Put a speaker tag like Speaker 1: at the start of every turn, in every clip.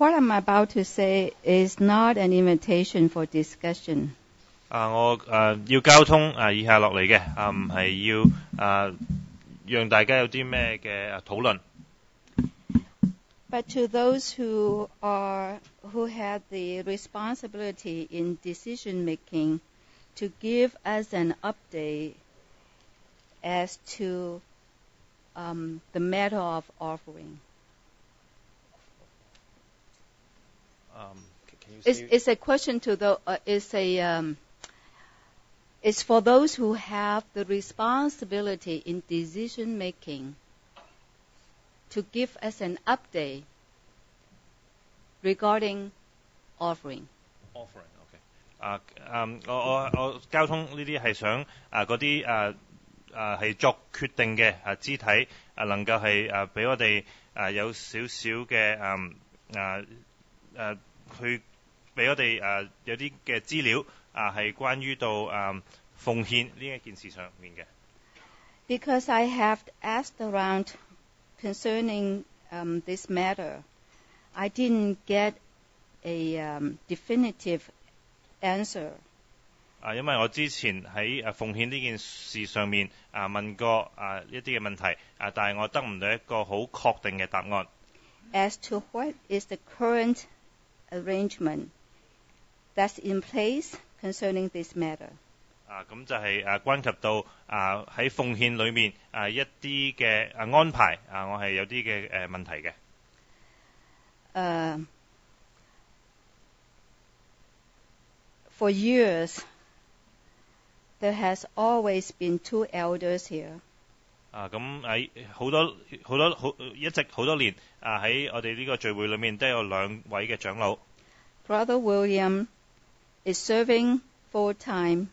Speaker 1: What I'm about to say is not an invitation for discussion.
Speaker 2: 我要交通以下落嚟嘅唔係要讓大家有啲咩嘅討論。
Speaker 1: But to those who have the responsibility in decision making, to give us an update as to the matter of offering. It's a question to the it's for those who have the responsibility in decision making to give us an update regarding offering.
Speaker 2: Offering, OK. 我交通呢啲係想嗰啲係作決定嘅肢體能夠係俾我哋有少少嘅去俾我哋有啲嘅資料係關於到奉獻呢一件事上面嘅。
Speaker 1: Because I have asked around concerning this matter, I didn't get a definitive answer.
Speaker 2: 因為我之前喺奉獻呢件事上面問過一啲嘅問題但係我得唔到一個好確定嘅答案。
Speaker 1: As to what is the current arrangement that's in place concerning this matter.
Speaker 2: 咁就係關及到喺奉獻裏面一啲嘅安排我係有啲嘅問題嘅。
Speaker 1: For years, there has always been two elders here.
Speaker 2: 咁喺一直好多年喺我哋呢個聚會裏面都有兩位嘅長老。
Speaker 1: Brother William is serving full time.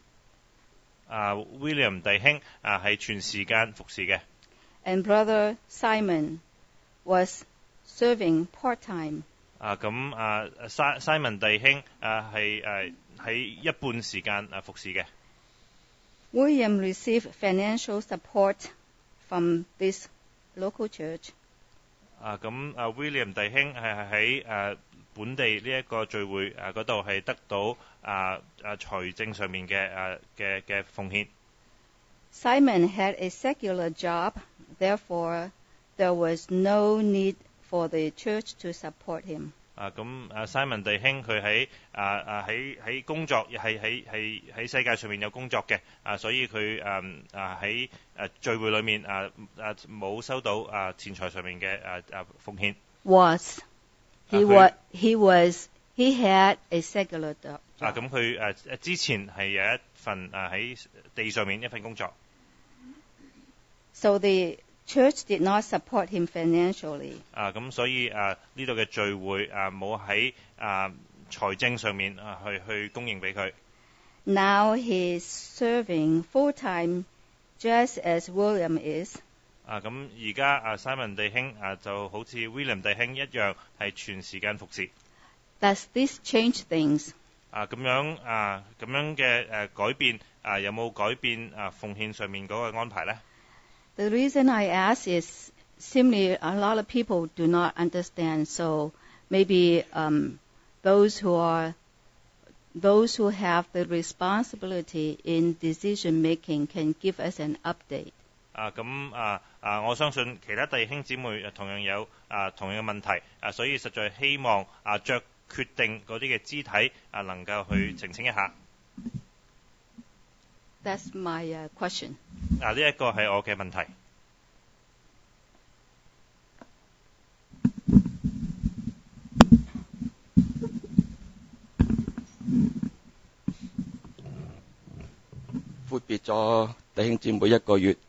Speaker 2: William 弟兄係全時間服侍嘅。
Speaker 1: And Brother Simon was serving part time.
Speaker 2: Simon 弟兄係喺一半時間服侍嘅。
Speaker 1: William received financial support from this local church.
Speaker 2: William 弟兄係喺本地呢一個聚會嗰度係得到財政上面嘅奉獻。
Speaker 1: Simon had a secular job, therefore there was no need for the church to support him.
Speaker 2: Simon 弟兄佢喺工作喺世界上面有工作嘅所以佢喺聚會裏面冇收到錢財上面嘅奉獻。
Speaker 1: He had a secular job.
Speaker 2: 咁佢之前係有一份喺地上面一份工作。
Speaker 1: So the church did not support him financially.
Speaker 2: 咁所以呢度嘅聚會冇喺財政上面去供應俾佢。
Speaker 1: Now he is serving full time, just as William is.
Speaker 2: 咁而家Simon 弟兄就好似 William 弟兄一樣係全時間服侍。
Speaker 1: Does this change things?
Speaker 2: 咁樣嘅改變有冇改變奉獻上面嗰個安排呢？
Speaker 1: The reason I ask is simply a lot of people do not understand. So maybe those who have the responsibility in decision making can give us an update.
Speaker 2: 我相信其他弟兄姊妹同樣有同樣嘅問題所以實在希望着決定嗰啲嘅肢體能夠去澄清一下。
Speaker 1: That's my question.
Speaker 2: 呢一個係我嘅問題。
Speaker 3: 闊別咗弟兄姊妹一個月，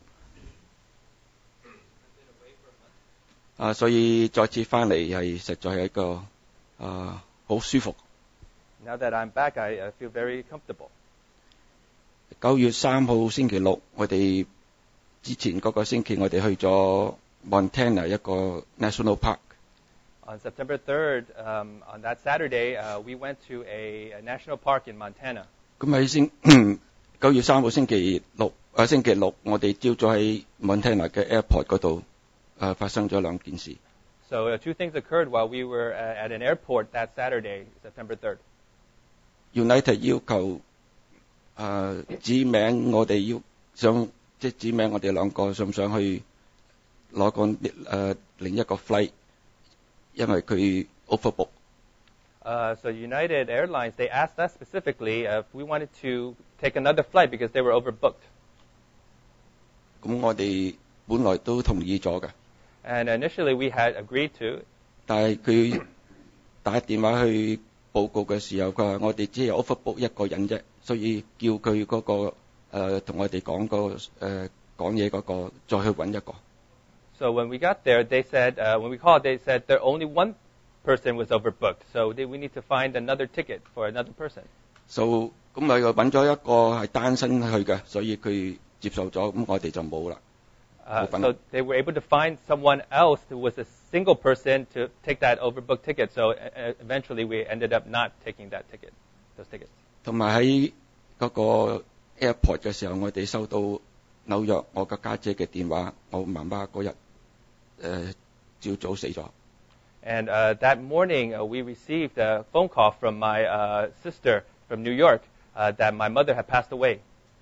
Speaker 3: 所以再次翻嚟係實在係一個好舒服。
Speaker 4: Now that I'm back, I feel very comfortable.
Speaker 3: 9月3號星期六，我哋之前嗰個星期我哋去咗 Montana 一個 National Park。
Speaker 4: On September 3rd, on that Saturday, we went to a national park in Montana.
Speaker 3: 咁喺9月3號星期六，我哋朝早喺 Montana 嘅 airport 嗰度發生咗兩件事。
Speaker 4: So two things occurred while we were at an airport that Saturday, September 3rd.
Speaker 3: United 要求指名我哋要想即係指名我哋兩個想唔想去攞個另一個 flight， 因為佢 overbook。
Speaker 4: So United Airlines, they asked us specifically if we wanted to take another flight because they were overbooked.
Speaker 3: 咁我哋本來都同意咗嘅。
Speaker 4: And initially we had agreed to.
Speaker 3: 但係佢打電話去報告嘅時候，佢話我哋只有 overbook 一個人啫，所以叫佢嗰個同我哋講講嘢嗰個再去揾一個。
Speaker 4: So when we got there, they said when we called, they said there only one person was overbooked, so we need to find another ticket for another person.
Speaker 3: So 咁咪又揾咗一個係單身去嘅，所以佢接受咗，咁我哋就冇啦。
Speaker 4: So they were able to find someone else who was a single person to take that overbooked ticket. So eventually we ended up not taking those tickets.
Speaker 3: 同埋喺嗰個 airport 嘅時候，我哋收到紐約我個家姐嘅電話，我媽媽嗰日朝早死咗。
Speaker 4: And that morning we received a phone call from my sister from New York that my mother had passed away.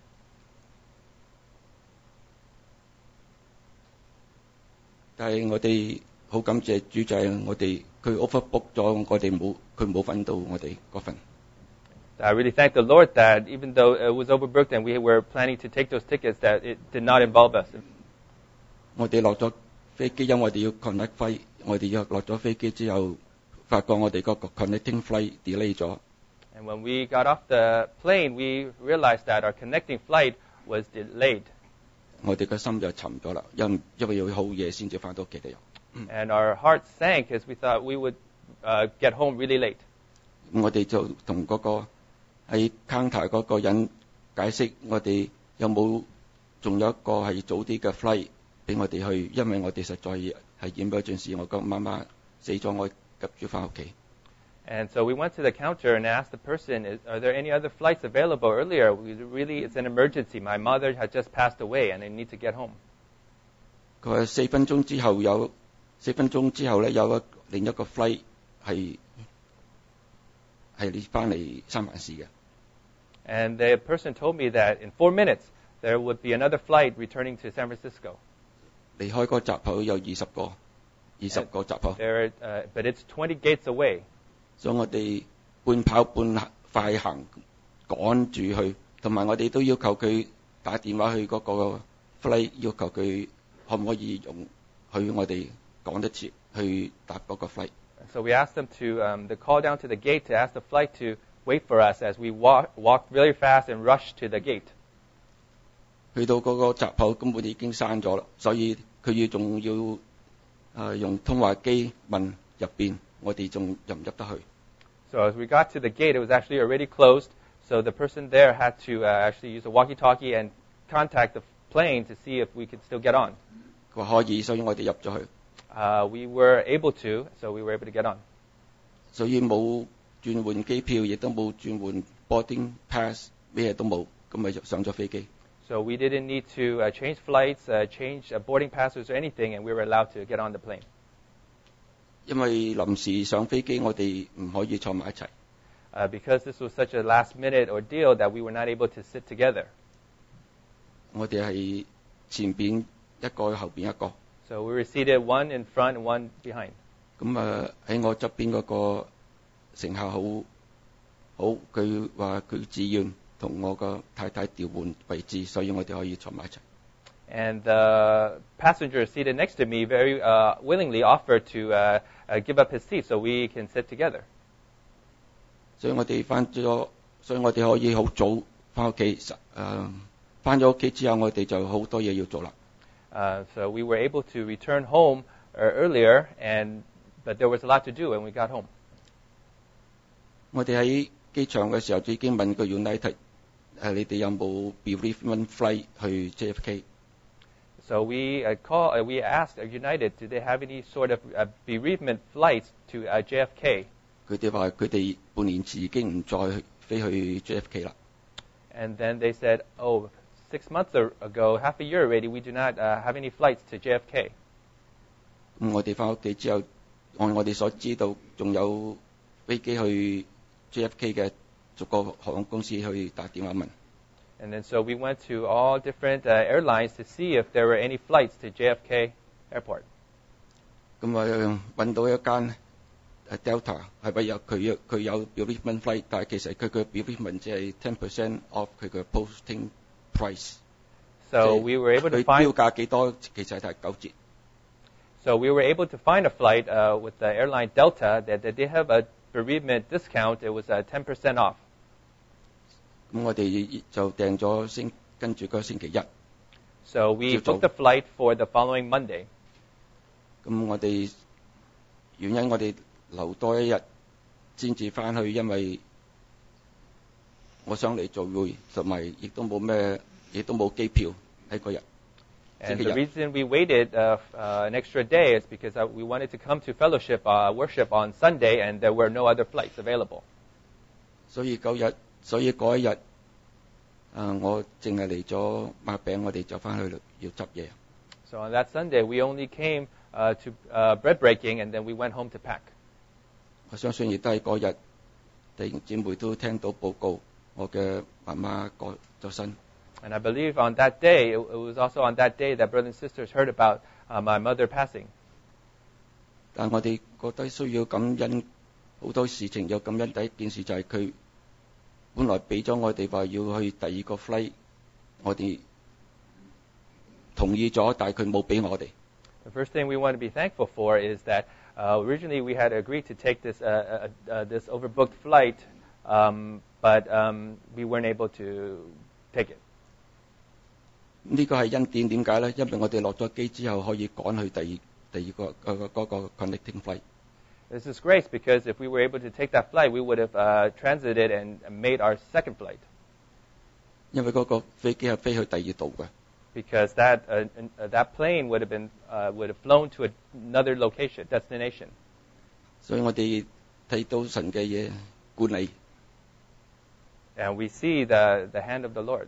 Speaker 3: 但係我哋好感謝主，就係我哋佢 overbook 咗，佢冇揾到我哋嗰份。
Speaker 4: I really thank the Lord that even though it was overbooked and we were planning to take those tickets, that it did not involve us.
Speaker 3: 我哋落咗飛機，因為我哋要 connect flight， 我哋要落咗飛機之後，發覺我哋嗰個 connecting flight delay 咗。
Speaker 4: And when we got off the plane, we realized that our connecting flight was delayed.
Speaker 3: 我哋個心就沉咗啦，因為要好夜先至翻到屋企哋。
Speaker 4: And our hearts sank as we thought we would get home really late.
Speaker 3: 我哋就同嗰個喺 counter 嗰個人解釋，我哋有冇仲有一個係早啲嘅 flight 俾我哋去，因為我哋實在係emergency，我個媽媽死咗，我急住翻屋企。
Speaker 4: And so we went to the counter and asked the person, are there any other flights available earlier? It's an emergency. My mother had just passed away and I need to get home.
Speaker 3: 佢話4分鐘之後咧，有另一個 flight 係你翻嚟三藩市嘅。
Speaker 4: And the person told me that in 4 minutes there would be another flight returning to San Francisco.
Speaker 3: 離開個閘口有20個閘口。
Speaker 4: But it's 20 gates away.
Speaker 3: 所以我哋半跑半快行趕住去，同埋我哋都要求佢打電話去嗰個 flight， 要求佢可唔可以用去我哋趕得切去搭嗰個 flight。
Speaker 4: So we asked them to call down to the gate to ask the flight to wait for us as we walked really fast and rushed to the gate.
Speaker 3: 去到嗰個閘口根本已經閂咗啦，所以佢仲要用通話機問入邊，我哋仲入唔入得去。
Speaker 4: So as we got to the gate, it was actually already closed. So the person there had to actually use a walkie-talkie and contact the plane to see if we could still get on.
Speaker 3: 佢話可以，所以我哋入咗去。
Speaker 4: We were able to, so we were able to get on.
Speaker 3: 所以冇轉換機票，亦都冇轉換 boarding pass， 咩都冇，咁咪上咗飛機。
Speaker 4: So we didn't need to change flights, change boarding passes or anything, and we were allowed to get on the plane.
Speaker 3: 因為臨時上飛機，我哋唔可以坐埋一齊。
Speaker 4: Because this was such a last-minute ordeal that we were not able to sit together.
Speaker 3: 我哋係前邊一個，後邊一個。
Speaker 4: So we were seated one in front and one behind.
Speaker 3: 咁喺我側邊嗰個乘客好，佢話佢自願同我個太太調換位置，所以我哋可以坐埋一齊。
Speaker 4: And the passenger seated next to me very willingly offered to give up his seat so we can sit together.
Speaker 3: 所以我哋可以好早翻屋企。翻咗屋企之後，我哋就好多嘢要做啦。
Speaker 4: So we were able to return home earlier, but there was a lot to do when we got home.
Speaker 3: 我哋喺機場嘅時候就已經問過 United， 你哋有冇 bereavement flight 去 JFK？
Speaker 4: So we asked United, do they have any sort of bereavement flights to JFK?
Speaker 3: 佢哋話佢哋半年前已經唔再飛去 JFK 啦。
Speaker 4: And then they said, 6 months ago, half a year already, we do not have any flights to JFK.
Speaker 3: 咁我哋翻屋企之後按我哋所知道，仲有飛機去 JFK 嘅，逐個航空公司去打電話問。
Speaker 4: And then so we went to all different airlines to see if there were any flights to JFK Airport.
Speaker 3: 咁啊揾到一間Delta 係咪有佢有 bereavement flight， 但係其實佢嘅 bereavement 只係 10% off 佢嘅 posting price。
Speaker 4: So we were able to
Speaker 3: 佢
Speaker 4: find.
Speaker 3: 標價幾多，其實係9折。
Speaker 4: So we were able to find a flight with the airline Delta that they have a bereavement discount. It was 10% off.
Speaker 3: 咁我哋就訂咗跟住個星期一。
Speaker 4: So we
Speaker 3: 朝早。
Speaker 4: booked the flight for the following Monday.
Speaker 3: 咁我哋原因我哋留多一日先至翻去，因為我想嚟做會，同埋亦都冇機票喺嗰日。
Speaker 4: And the reason we waited an extra day is because we wanted to come to fellowship worship on Sunday, and there were no other flights available.
Speaker 3: 所以嗰一日，我淨係嚟咗擘餅，我哋就翻去要執嘢。
Speaker 4: So on that Sunday, we only came to bread breaking, and then we went home to pack.
Speaker 3: 我相信亦都係嗰日，弟兄姊妹都聽到報告，我嘅媽媽過咗身。
Speaker 4: And I believe on that day, it was also on that day that brothers and sisters heard about my mother passing.
Speaker 3: 但我哋覺得需要感恩，好多事情有感恩。第一件事就係佢本來俾咗我哋話要去第二個 flight， 我哋同意咗，但係佢冇俾我哋。
Speaker 4: The first thing we want to be thankful for is that originally we had agreed to take this this overbooked flight, but we weren't able to take it.
Speaker 3: 呢個係恩典，點解呢？因為我哋落咗機之後可以趕去第二個嗰個 connecting flight。
Speaker 4: This is grace because if we were able to take that flight, we would have transited and made our second flight.
Speaker 3: 因為嗰個飛機係飛去第二度嘅。
Speaker 4: Because that plane would have flown to another destination.
Speaker 3: 所以我哋睇到神嘅嘢管理。
Speaker 4: And we see the hand of the Lord.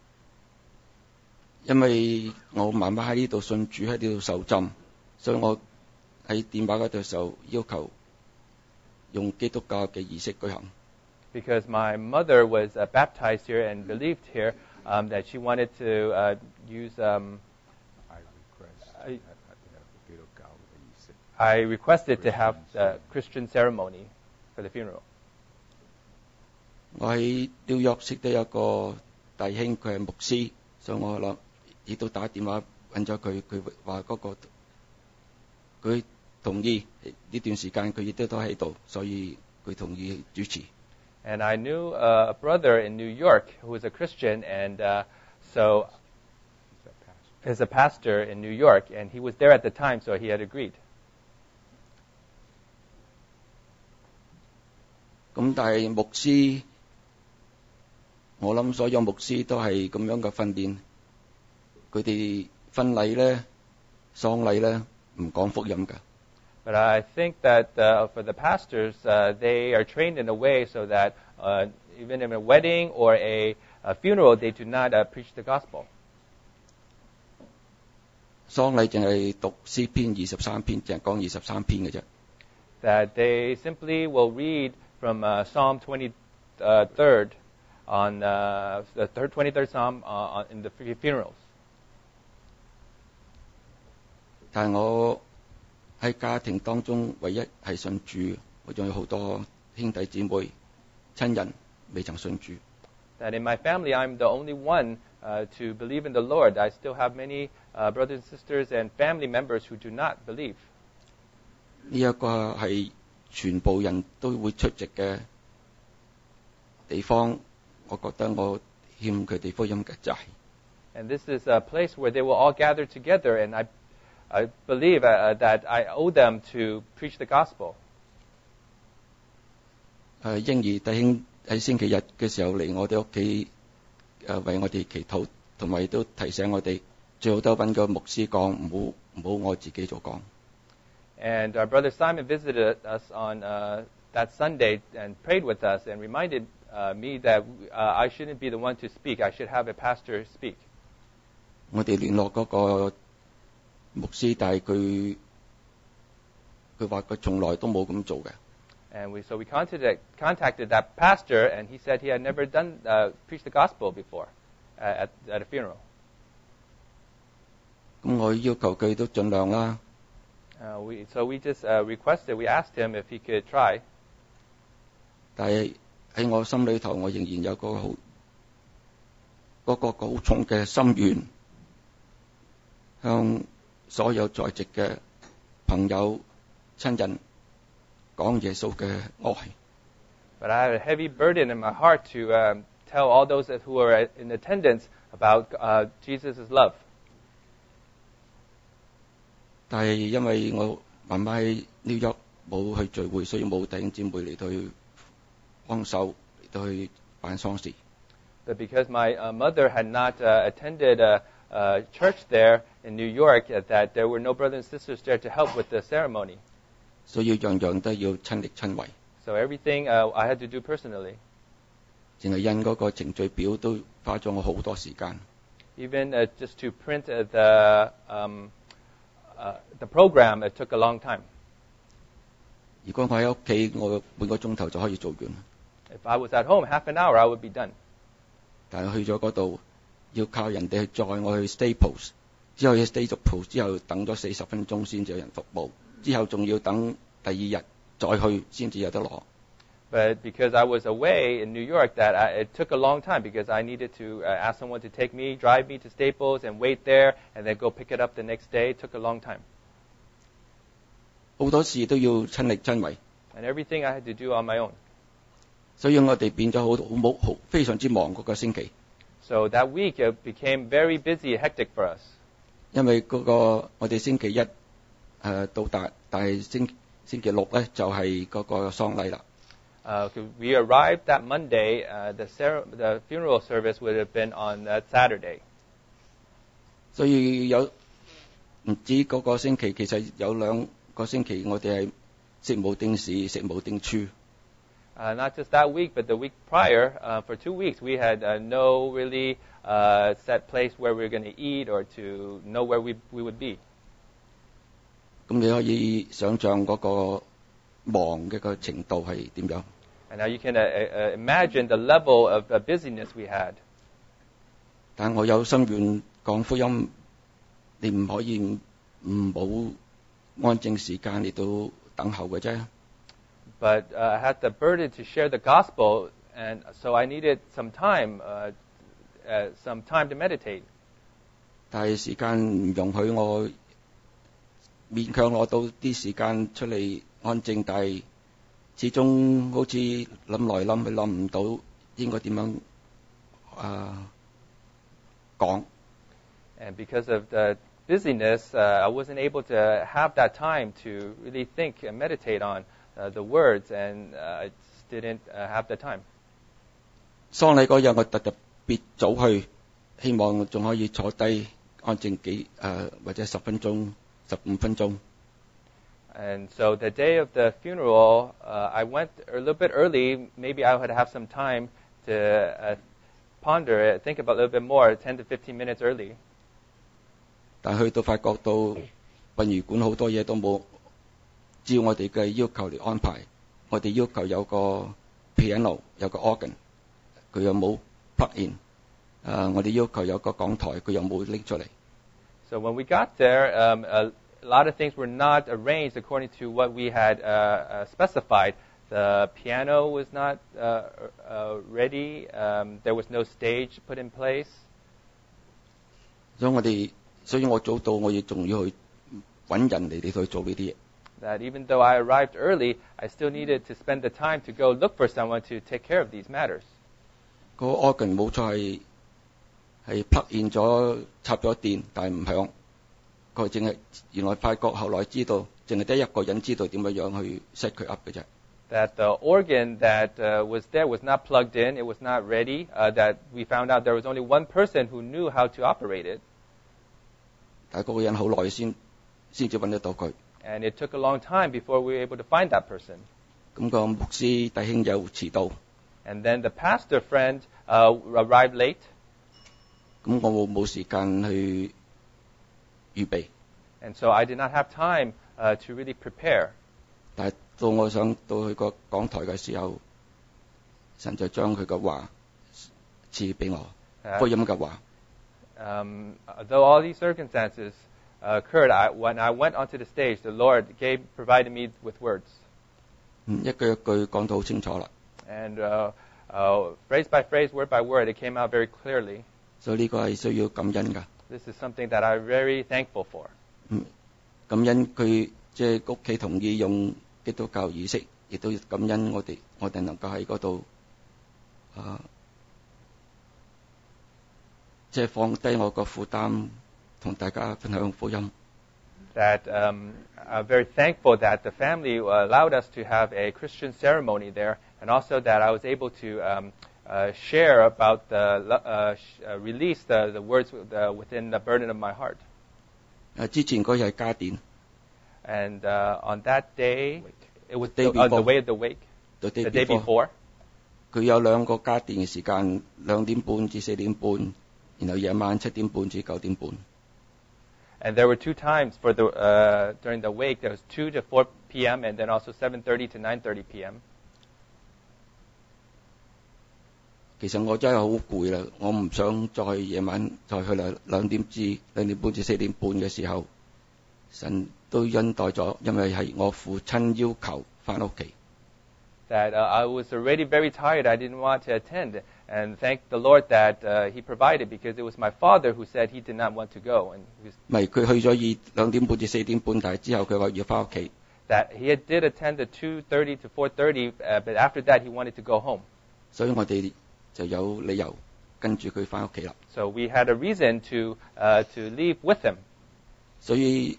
Speaker 3: 因為我媽媽喺呢度信主，喺呢度受浸，所以我喺電話嗰度就要求用基督教嘅儀式舉行。
Speaker 4: Because my mother was baptized here and believed here, that she wanted to use. I requested to have the Christian ceremony for the funeral.
Speaker 3: 我喺紐約識得一個弟兄，佢係牧師，所以我諗亦都打電話揾咗佢，佢話嗰個佢同意呢段時間佢亦都喺度，所以佢同意主持。
Speaker 4: And I knew a brother in New York who was a Christian, and so is a pastor in New York, and he was there at the time, so he had agreed.
Speaker 3: 咁但係牧師，我諗所有牧師都係咁樣嘅訓練，佢哋婚禮咧、喪禮咧唔講福音㗎。
Speaker 4: But I think that for the pastors, they are trained in a way so that even in a wedding or a funeral, they do not preach the gospel.
Speaker 3: 喪禮淨係讀詩篇23篇，淨係講23篇嘅啫。
Speaker 4: That they simply will read from Psalm 23rd on the 23rd Psalm in the funerals.
Speaker 3: 但係我喺家庭當中唯一係信主，我仲有好多兄弟姊妹、親人未曾信主。
Speaker 4: That in my family, I'm the only one to believe in the Lord. I still have many brothers and sisters and family members who do not believe.
Speaker 3: 呢一個係全部人都會出席嘅地方，我覺得我欠佢哋福音嘅債。
Speaker 4: And this is a place where they will all gather together, and I believe that I owe them to preach the gospel.
Speaker 3: 嬰兒弟兄喺星期日嘅時候嚟我哋屋企，為我哋祈禱，同埋都提醒我哋最好都揾個牧師講，唔好我自己做講。
Speaker 4: And our brother Simon visited us on that Sunday and prayed with us and reminded me that I shouldn't be the one to speak. I should have a pastor speak.
Speaker 3: 我哋聯絡嗰個牧師，但係佢佢話佢從來都冇咁做嘅。
Speaker 4: And so we contacted that pastor, and he said he had never preached the gospel before at a funeral.
Speaker 3: 咁我要求佢都盡量啦。
Speaker 4: So we just requested, we asked him if he could try.
Speaker 3: 但係喺我心裏頭，我仍然有個好重嘅心願，向所有在席嘅朋友、親人講耶穌嘅愛。
Speaker 4: But I have a heavy burden in my heart to tell all those who are in attendance about Jesus' love.
Speaker 3: 但係因為我媽媽喺紐約冇去聚會，所以冇弟兄姊妹嚟到去幫手嚟到去辦喪事。
Speaker 4: But because my mother had not attended church there in New York, that there were no brothers and sisters there to help with the ceremony.
Speaker 3: 所以樣樣都要親力親為。
Speaker 4: So everything I had to do personally.
Speaker 3: 淨係印嗰個程序表都花咗我好多時間。
Speaker 4: Even just to print the program, it took a long time.
Speaker 3: 如果我喺屋企，我半個鐘頭就可以做完。
Speaker 4: If I was at home, half an hour, I would be done.
Speaker 3: 但係去咗嗰度，要靠人哋去載我去 Staples， 之後去 Staples 之後等咗40分鐘先至有人服務，之後仲要等第二日再去先至有得攞。
Speaker 4: But because I was away in New York, it took a long time because I needed to ask someone to drive me to Staples and wait there, and then go pick it up the next day. It took a long time.
Speaker 3: 好多事都要親力親為。
Speaker 4: And everything I had to do on my own.
Speaker 3: 所以我哋變咗非常之忙嗰個星期。
Speaker 4: So that week it became very busy, hectic for us.
Speaker 3: 因為我哋星期一到達，但係星期六咧就係嗰個喪禮啦。
Speaker 4: We arrived that Monday. The funeral service would have been on that Saturday.
Speaker 3: 所以唔止嗰個星期，其實有2個星期我哋係食無定時，食無定處。
Speaker 4: Not just that week, but the week prior, for 2 weeks, we had no really set place where we were going to eat or to know where we would be.
Speaker 3: 咁你可以想象嗰個忙嘅個程度係點樣？
Speaker 4: And now you can imagine the level of busyness we had.
Speaker 3: 但我有心願講福音，你唔可以唔冇安靜時間嚟到等候嘅啫。
Speaker 4: But I had the burden to share the gospel, and so I needed some time to meditate.
Speaker 3: 但係時間唔容許我勉強攞到啲時間出嚟安靜，但係始終好似諗來諗去諗唔到應該點樣講。
Speaker 4: And because of the busyness, I wasn't able to have that time to really think and meditate on the words, and I just didn't have the time.
Speaker 3: 喪禮嗰日我特別早去，希望仲可以坐低安靜或者10分鐘、15分鐘。
Speaker 4: And so the day of the funeral, I went a little bit early. Maybe I would have some time to ponder it, think about it a little bit more, 10 to 15 minutes early.
Speaker 3: 但去到發覺到殯儀館好多嘢都冇照我哋嘅要求嚟安排。我哋要求有個 piano， 有個 organ， 佢又冇 plug in。我哋要求有個講台，佢又冇拎出嚟。
Speaker 4: So when we got there, a lot of things were not arranged according to what we had specified. The piano was not ready. There was no stage put in place.
Speaker 3: 所以我早到，我亦仲要去揾人嚟去做呢啲嘢。
Speaker 4: That even though I arrived early, I still needed to spend the time to go look for someone to take care of these matters.
Speaker 3: 個 organ 冇錯係 plug in 咗插咗電，但係唔響。佢淨係原來發覺後來知道，淨係得一個人知道點樣去 set 佢 up 嘅啫。
Speaker 4: That the organ that was there was not plugged in, it was not ready. That we found out there was only one person who knew how to operate it.
Speaker 3: 但係嗰個人好耐先至揾得到佢。
Speaker 4: And it took a long time before we were able to find that person.
Speaker 3: 咁個牧師弟兄又遲到。
Speaker 4: And then the pastor friend arrived late.
Speaker 3: 咁我冇時間去預備。
Speaker 4: And so I did not have time to really prepare.
Speaker 3: 但係到我想到去個講台嘅時候，神就將佢嘅話賜俾我，福音嘅話。
Speaker 4: Though all these circumstances occurred, when I went onto the stage, the Lord provided me with words.
Speaker 3: 一句一句講到好清楚啦。
Speaker 4: And phrase by phrase, word by word, it came out very clearly.
Speaker 3: 所以呢個係需要感恩㗎。
Speaker 4: This is something that I'm very thankful for.
Speaker 3: 感恩佢即係屋企同意用基督教儀式，亦都感恩我哋能夠喺嗰度即係放低我個負擔，同大家分享福音。
Speaker 4: That I'm very thankful that the family allowed us to have a Christian ceremony there, and also that I was able to share about release the words within the burden of my heart.
Speaker 3: 之前嗰日係家典。
Speaker 4: And on that day, it was
Speaker 3: the
Speaker 4: way of the wake, the day before.
Speaker 3: 佢有兩個家典嘅時間，2點半至4點半，然後夜晚7點半至9點半。
Speaker 4: And there were 2 times for during the wake. There was 2 to 4 p.m. and then also 7:30 to 9:30 p.m.
Speaker 3: 其實我真係好攰啦，我唔想再夜晚再去啦。2點半至4點半嘅時候，神都恩待咗，因為係我父親要求返屋企。
Speaker 4: That I was already very tired. I didn't want to attend, and thank the Lord that He provided, because it was my father who said he did not want to go. And
Speaker 3: 唔係佢去咗2點半至4點半，但係之後佢話要返屋企。
Speaker 4: That he did attend the 2:30 to 4:30, but after that he wanted to go home.
Speaker 3: 所以我哋就有理由跟住佢返屋企啦。
Speaker 4: So we had a reason to leave with him.
Speaker 3: 所以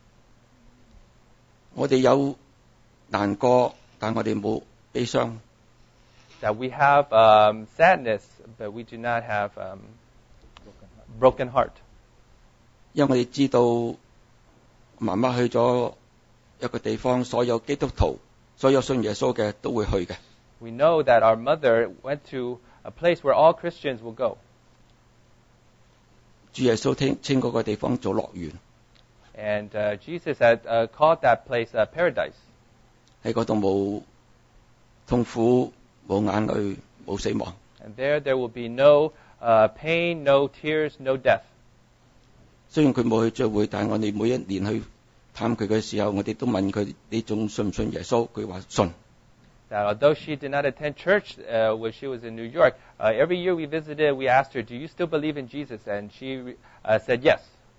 Speaker 3: 我哋有難過，但我哋冇悲傷。
Speaker 4: That we have sadness, but we do not have broken heart.
Speaker 3: 因為我哋知道媽媽去咗一個地方，所有基督徒、所有信耶穌嘅都會去嘅。
Speaker 4: We know that our mother went to a place where all Christians will go.
Speaker 3: 主耶穌稱嗰個地方做樂園。
Speaker 4: And Jesus had called that place paradise.
Speaker 3: 喺嗰度冇痛苦、冇眼淚、冇死亡。
Speaker 4: And there will be no pain, no tears, no death.
Speaker 3: 雖然佢冇去聚會，但係我哋每一年去探佢嘅時候，我哋都問佢：你仲信唔信耶穌？佢話信。
Speaker 4: That although she did not attend church when she was in New York, every year we visited, we asked her, "Do you still believe in Jesus?" And she said yes.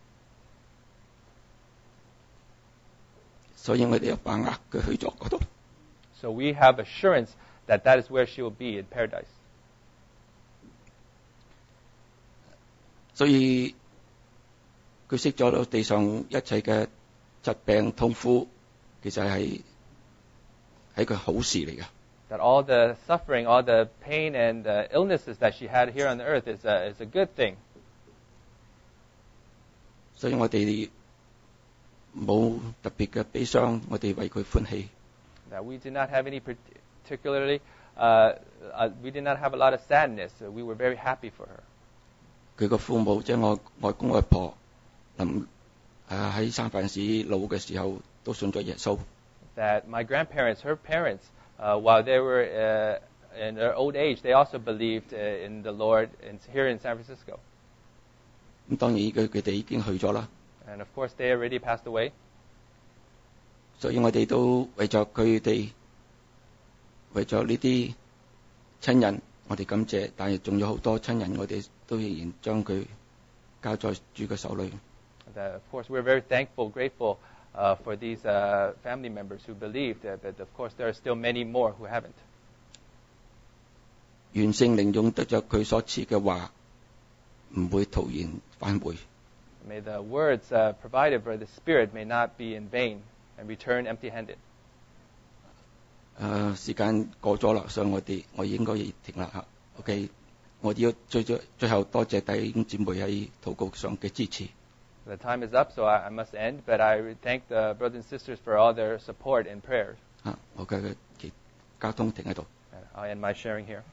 Speaker 3: 所以我哋有把握佢去咗嗰度。
Speaker 4: So we have assurance that that is where she will be, in paradise.
Speaker 3: 所以佢識咗到地上一切嘅疾病痛苦，其實係一個好事嚟嘅。
Speaker 4: That all the suffering, all the pain and illnesses that she had here on the earth is a good thing.
Speaker 3: 所以我哋冇特別嘅悲傷，我哋為佢歡喜。
Speaker 4: That we did not have any particularly, we did not have a lot of sadness. We were very happy for her.
Speaker 3: 佢個父母即係我外公外婆，喺三藩市老嘅時候都信咗耶穌。
Speaker 4: That my grandparents, her parents, while they were in their old age, they also believed in the Lord here in San Francisco.
Speaker 3: 咁當然佢哋已經去咗啦。
Speaker 4: And of course, they already passed away.
Speaker 3: 所以我哋都為咗佢哋，為咗呢啲親人，我哋感謝。但係仲有好多親人，我哋都仍然將佢交在主嘅手裏。
Speaker 4: Of course, we're very thankful, grateful for these family members who believed. But of course, there are still many more who haven't.
Speaker 3: 願聖靈用得着佢所賜嘅話，唔會徒然返回。
Speaker 4: May the words provided by the Spirit may not be in vain and return empty-handed.
Speaker 3: 時間過咗啦，所以我應該要停啦嚇。OK， 我要最後多謝弟兄姊妹喺禱告上嘅支持。
Speaker 4: The time is up, so I must end. But I thank the brothers and sisters for all their support and prayers.
Speaker 3: 我嘅交通停喺度。
Speaker 4: I'll end my sharing here.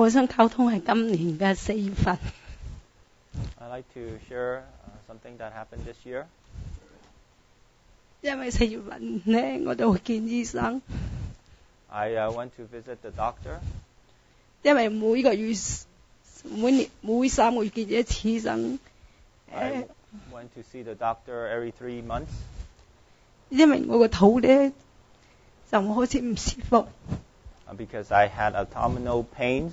Speaker 5: 我想溝通係今年嘅4月份。
Speaker 4: I'd like to share something that happened this year.
Speaker 5: 因為4月份咧，我就去見醫生。
Speaker 4: I went to visit the doctor.
Speaker 5: 因為每個月、每3個月見一次醫生。
Speaker 4: I went to see the doctor every 3 months.
Speaker 5: 因為我個肚咧就開始唔舒服。
Speaker 4: Because I had abdominal pains.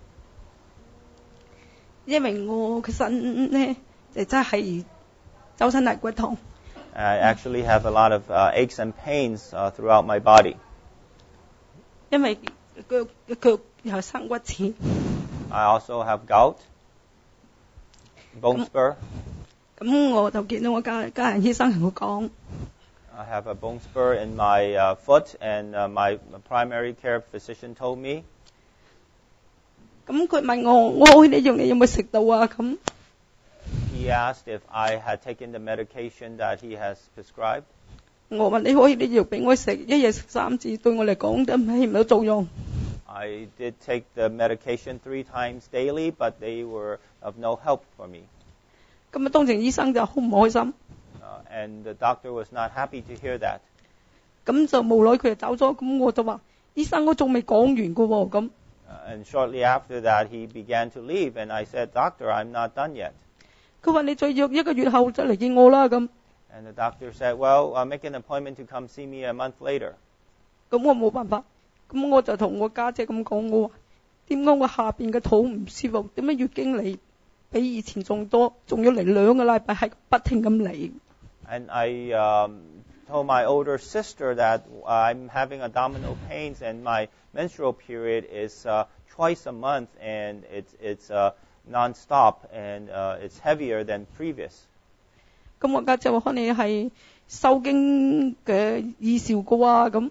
Speaker 5: 因為我嘅身咧就真係周身係骨痛。
Speaker 4: I actually have a lot of aches and pains throughout my body.
Speaker 5: 因為腳又生骨刺。
Speaker 4: I also have gout, bone spur.
Speaker 5: 咁我就見到我家人醫生同我講。
Speaker 4: I have a bone spur in my foot, and my primary care physician told me.
Speaker 5: 咁佢問我開呢樣嘢有冇食到啊？咁
Speaker 4: He asked if I had taken the medication that he has prescribed.
Speaker 5: 我話你開啲藥俾我食，一日食3次，對我嚟講都起唔到作用。
Speaker 4: I did take the medication 3 times daily, but they were of no help for me.
Speaker 5: 咁當時醫生就好唔開心。
Speaker 4: And the doctor was not happy to hear that.
Speaker 5: 咁就無奈佢就走咗，咁我就話醫生我仲未講完㗎喎，咁。
Speaker 4: And shortly after that, he began to leave, and I said, "Doctor, I'm not done yet."
Speaker 5: 佢話你再約1個月後再嚟見我啦，咁。
Speaker 4: And the doctor said, "Well, I'll make an appointment to come see me a month later."
Speaker 5: 咁我冇辦法，咁我就同我家姐咁講，我話點解我下邊嘅肚唔舒服？點解月經嚟比以前仲多，仲要嚟2個禮拜，係不停咁嚟。
Speaker 4: And I told my older sister that I'm having abdominal pains, and my menstrual period is twice a month, and it's non-stop, and it's heavier than previous.
Speaker 5: 咁我家姐話可能係收經嘅異兆嘅話，咁。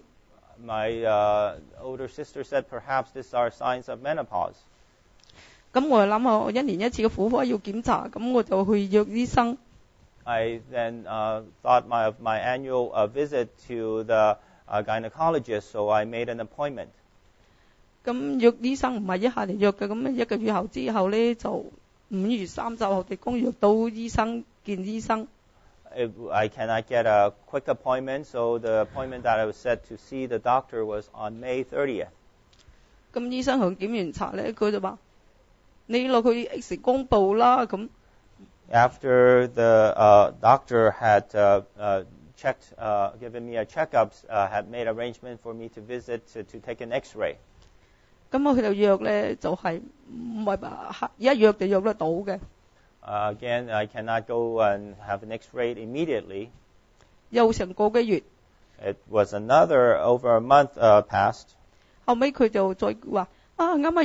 Speaker 4: My older sister said perhaps these are signs of menopause.
Speaker 5: 咁我就諗下，我1年1次嘅婦科要檢查，咁我就去約醫生。
Speaker 4: I then thought of my annual visit to the gynecologist, so I made an appointment.
Speaker 5: 咁約醫生唔係一下嚟約嘅，咁1個月後之後咧就5月30號地公約到醫生見醫生。
Speaker 4: I cannot get a quick appointment, so the appointment that I was set to see the doctor was on May 30th.
Speaker 5: 咁醫生同檢完查咧，佢就話你落去 X 光部啦，咁。
Speaker 4: After the doctor had checked, given me a checkup, had made arrangement for me to visit to take an X-ray.
Speaker 5: 咁我去到約咧就係唔係話一約就約得到嘅。
Speaker 4: Again, I cannot go and have an X-ray immediately.
Speaker 5: 又成個幾月。
Speaker 4: It was another over a month passed.
Speaker 5: 後尾佢就再話啱啱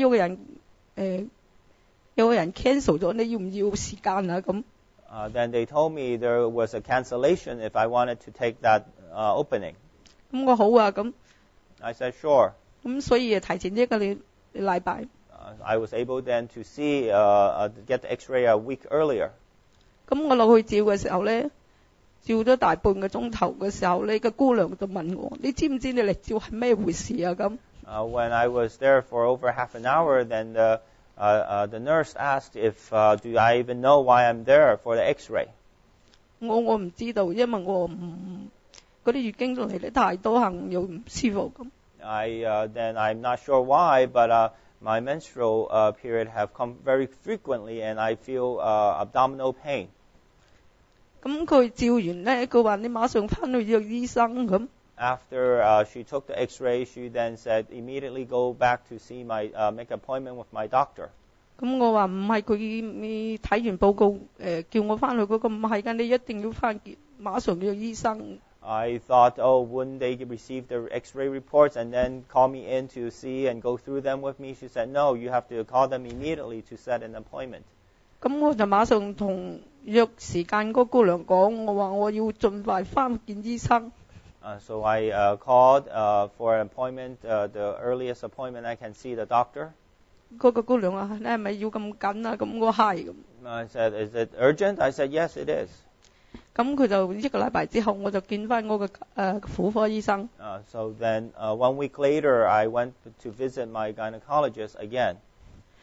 Speaker 5: 有個人 cancel 咗，你要唔要時間啊？咁。
Speaker 4: Then they told me there was a cancellation if I wanted to take that opening.
Speaker 5: 咁我好啊，咁。
Speaker 4: I said sure.
Speaker 5: 咁所以提前1個禮拜。
Speaker 4: I was able then to see get the X-ray a week earlier.
Speaker 5: 咁我落去照嘅時候咧，照咗大半個鐘頭嘅時候咧，個姑娘就問我：你知唔知你嚟照係咩回事啊？咁。
Speaker 4: When I was there for over half an hour, then the nurse asked if do I even know why I'm there for the X-ray.
Speaker 5: 我唔知道，因為我唔嗰啲月經嚟得太多行又唔舒服咁。
Speaker 4: Then I'm not sure why, but my menstrual period have come very frequently, and I feel abdominal pain.
Speaker 5: 咁佢照完咧，佢話你馬上翻去約醫生咁。
Speaker 4: After she took the X-ray, she then said immediately go back to see make appointment with my doctor.
Speaker 5: 咁我話唔係佢睇完報告叫我翻去嗰個唔係㗎，你一定要翻馬上約醫生。
Speaker 4: I thought, wouldn't they receive the X-ray reports and then call me in to see and go through them with me? She said, no, you have to call them immediately to set an appointment.
Speaker 5: 咁我就馬上同約時間嗰姑娘講，我話我要盡快翻見醫生。
Speaker 4: So I called for an appointment, the earliest appointment I can see the doctor.
Speaker 5: 嗰個姑娘話：你係咪要咁緊啊？咁我係咁。
Speaker 4: I said, is it urgent? I said, yes, it is.
Speaker 5: 咁佢就1個禮拜之後，我就見翻我嘅婦科醫生。
Speaker 4: So then 1 week later, I went to visit my gynecologist again.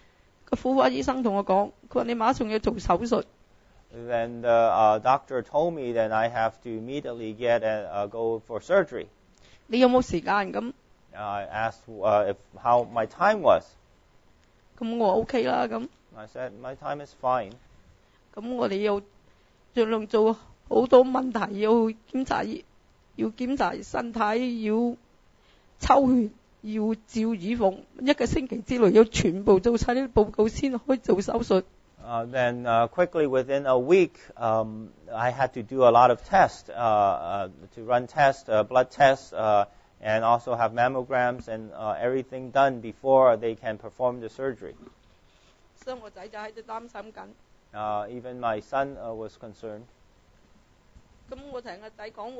Speaker 5: 個婦科醫生同我講，佢話你馬上要做手術。
Speaker 6: Then the doctor told me that I have to immediately go for surgery.
Speaker 5: 你有冇時間咁？
Speaker 6: I asked how my time was.
Speaker 5: 咁我話 OK 啦咁。
Speaker 6: I said my time is fine.
Speaker 5: 咁我哋要盡量做好多問題，要檢查身體，要抽血，要照乳房，一個星期之內要全部做晒啲報告先可以做手術。
Speaker 6: Then quickly within a week, I had to do a lot of tests, to run tests, blood tests, and also have mammograms and everything done before they can perform the surgery.
Speaker 5: 所以我仔就喺度擔心緊。
Speaker 6: Even my son was concerned.
Speaker 5: 咁我同個仔講，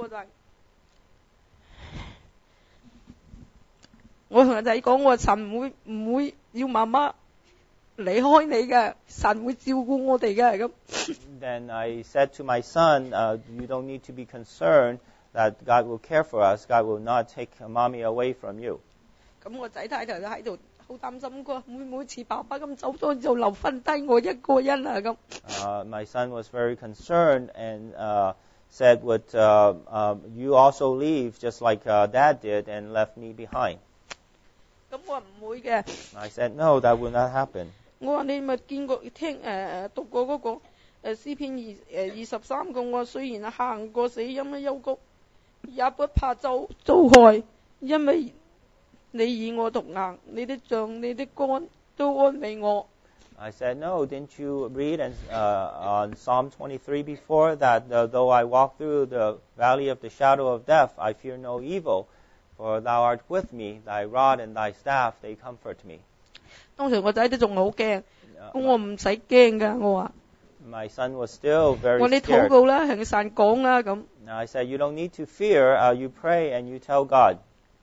Speaker 5: 我同個仔講，我神唔會要媽媽離開你嘅，神會照顧我哋嘅咁。
Speaker 6: Then I said to my son, you don't need to be concerned that God will care for us. God will not take mommy away from you.
Speaker 5: 咁我仔太太就喺度好擔心，佢話會唔會似爸爸咁走咗就留翻低我一個人啊咁。
Speaker 6: My son was very concerned and said, "Would you also leave just like Dad did and left me behind?"
Speaker 5: 咁我話唔會嘅。
Speaker 6: I said, "No, that will not happen."
Speaker 5: 我話你咪見過讀過嗰個詩篇23個，我雖然行過死蔭嘅幽谷，也不怕遭害，因為你以我同行，你的杖、你的竿都安慰我。
Speaker 6: I said, "No, didn't you read on Psalm 23 before that though I walk through the valley of the shadow of death, I fear no evil, for thou art with me, thy rod and thy staff, they comfort me."
Speaker 5: 當時我仔都仲好驚，咁我唔使驚㗎，我話。
Speaker 6: My son was still very
Speaker 5: 我你禱
Speaker 6: scared.
Speaker 5: 告啦，向神講啦咁。
Speaker 6: I said, "You don't need to fear. You pray and you tell God."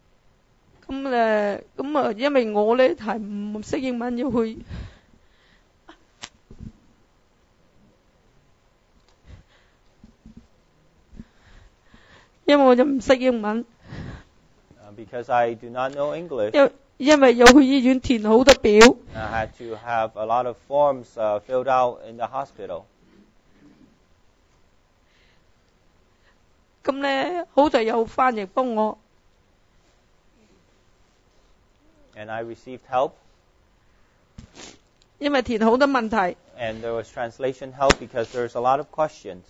Speaker 5: 咁因為我咧係唔識英文，要去。因為我就唔識英文。
Speaker 6: Because I do not know English.
Speaker 5: 因為要去醫院填好多表。
Speaker 6: I had to have a lot of forms filled out in the hospital.
Speaker 5: 咁咧，好在有翻譯幫我。
Speaker 6: And I received help.
Speaker 5: 因為填好多問題。
Speaker 6: And there was translation help because there's a lot of questions.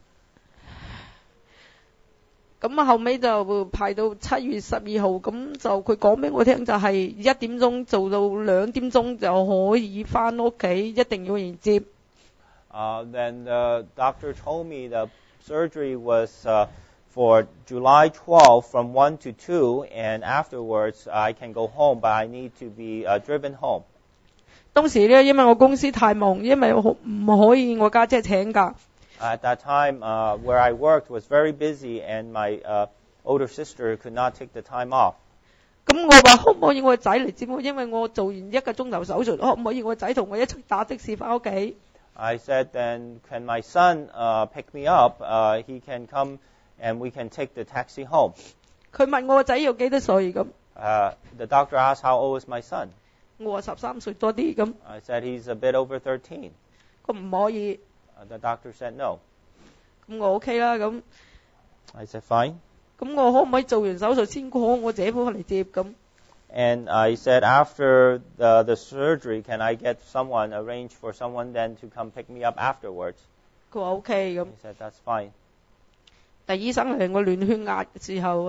Speaker 5: 咁後尾就排到7月12號，咁就佢講俾我聽，就係1點鐘做到2點鐘就可以翻屋企，一定要迎接。
Speaker 6: Then the doctor told me the surgery was for July 12 from 1 to 2, and afterwards I can go home, but I need to be driven home.
Speaker 5: 當時咧，因為我公司太忙，因為我唔可以我家姐請假。
Speaker 6: At that time, where I worked was very busy, and my older sister could not take the time off.
Speaker 5: 咁我話可唔可以我仔嚟接我？因為我做完1個鐘頭手術，可唔可以我仔同我一齊打的士翻屋企？
Speaker 6: I said, then can my son pick me up? He can come, and we can take the taxi home.
Speaker 5: 佢問我個仔有幾多歲咁
Speaker 6: ？The doctor asked how old is my son.
Speaker 5: 我話13歲多啲咁。
Speaker 6: I said he's a bit over 13.
Speaker 5: 佢唔可以。
Speaker 6: The doctor said no.
Speaker 5: 咁我 OK 啦咁。
Speaker 6: I said fine.
Speaker 5: 咁我可唔可以做完手術先 call 我姐夫嚟接咁？
Speaker 6: And I said after the surgery, can I get someone, arrange for someone then to come pick me up afterwards?
Speaker 5: 佢話 OK 咁。
Speaker 6: He said that's fine.
Speaker 5: 但醫生嚟我亂血壓嘅時候，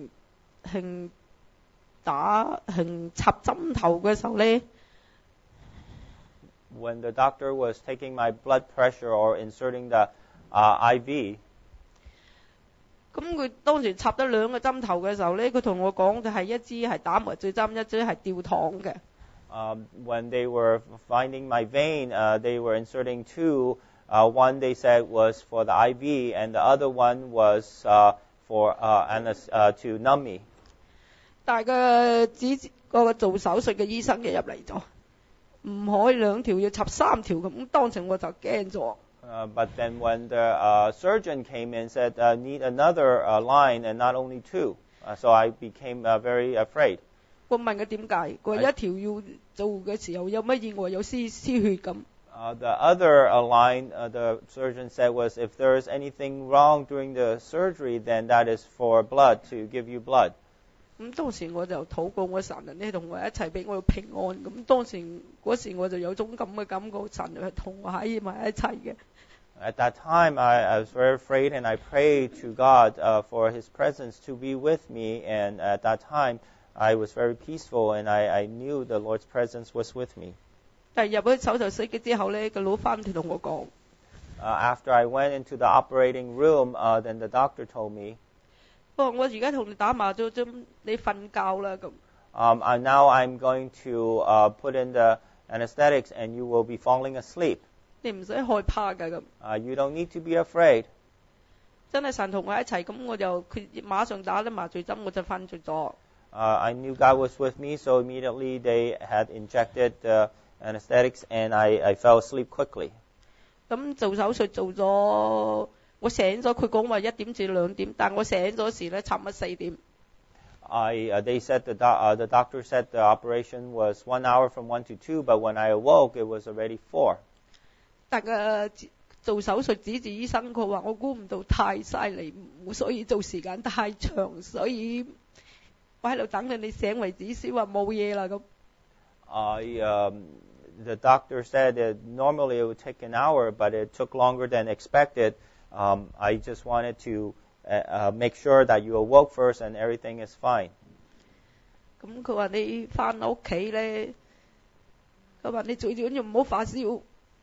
Speaker 5: 插針頭嘅時候咧。
Speaker 6: When the doctor was taking my blood pressure or inserting the IV,
Speaker 5: 咁佢當時插咗2個針頭嘅時候咧，佢同我講就係一支係打麻醉針，一支係吊糖嘅。
Speaker 6: When they were finding my vein, they were inserting two. One they said was for the IV, and the other one was for to numb me.
Speaker 5: 但係個做手術嘅醫生就入嚟咗。唔可以2條，要插3條咁，當時我就驚咗。
Speaker 6: But then when the surgeon came in and said, need another line and not only two, so I became very afraid.
Speaker 5: 我問佢點解，佢話一條要做嘅時候有乜意外，有絲血咁。
Speaker 6: The other line the surgeon said was, if there is anything wrong during the surgery, then that is for blood, to give you blood.
Speaker 5: 咁當時我就禱告我神人咧同我一齊俾我平安。咁當時嗰時我就有種咁嘅感覺，神係同我喺埋一齊嘅。
Speaker 6: At that time, I was very afraid, and I prayed to God for His presence to be with me. And at that time, I was very peaceful, and I knew the Lord's presence was with me.
Speaker 5: 但係入咗手術室嘅之後咧，個老翻同我講。
Speaker 6: After I went into the operating room, then the doctor told me,
Speaker 5: 我而家同你打麻醉針，你瞓覺啦咁。
Speaker 6: now I'm going to put in the anesthetics, and you will be falling asleep.
Speaker 5: 你唔使害怕㗎咁。
Speaker 6: You don't need to be afraid.
Speaker 5: 真係神同我一齊，咁我就佢馬上打咗麻醉針，我就瞓着咗。
Speaker 6: I knew God was with me, so immediately they had injected the anesthetics, and I fell asleep quickly.
Speaker 5: 咁做手術做咗，我醒咗，佢講話1點至2點，但我醒咗時咧，差唔多4點。
Speaker 6: They said the doctor said the operation was 1 hour from 1 to 2, but when I awoke, it was already 4.
Speaker 5: 但做手術主治醫生佢話我估唔到太犀利，所以做時間太長，所以我喺度等你醒為止先話冇嘢啦咁。
Speaker 6: The doctor said that normally it would take an hour, but it took longer than expected. I just wanted to make sure that you awoke first and everything is fine.
Speaker 5: 咁佢話你返屋企咧，佢話你最緊要唔好發燒。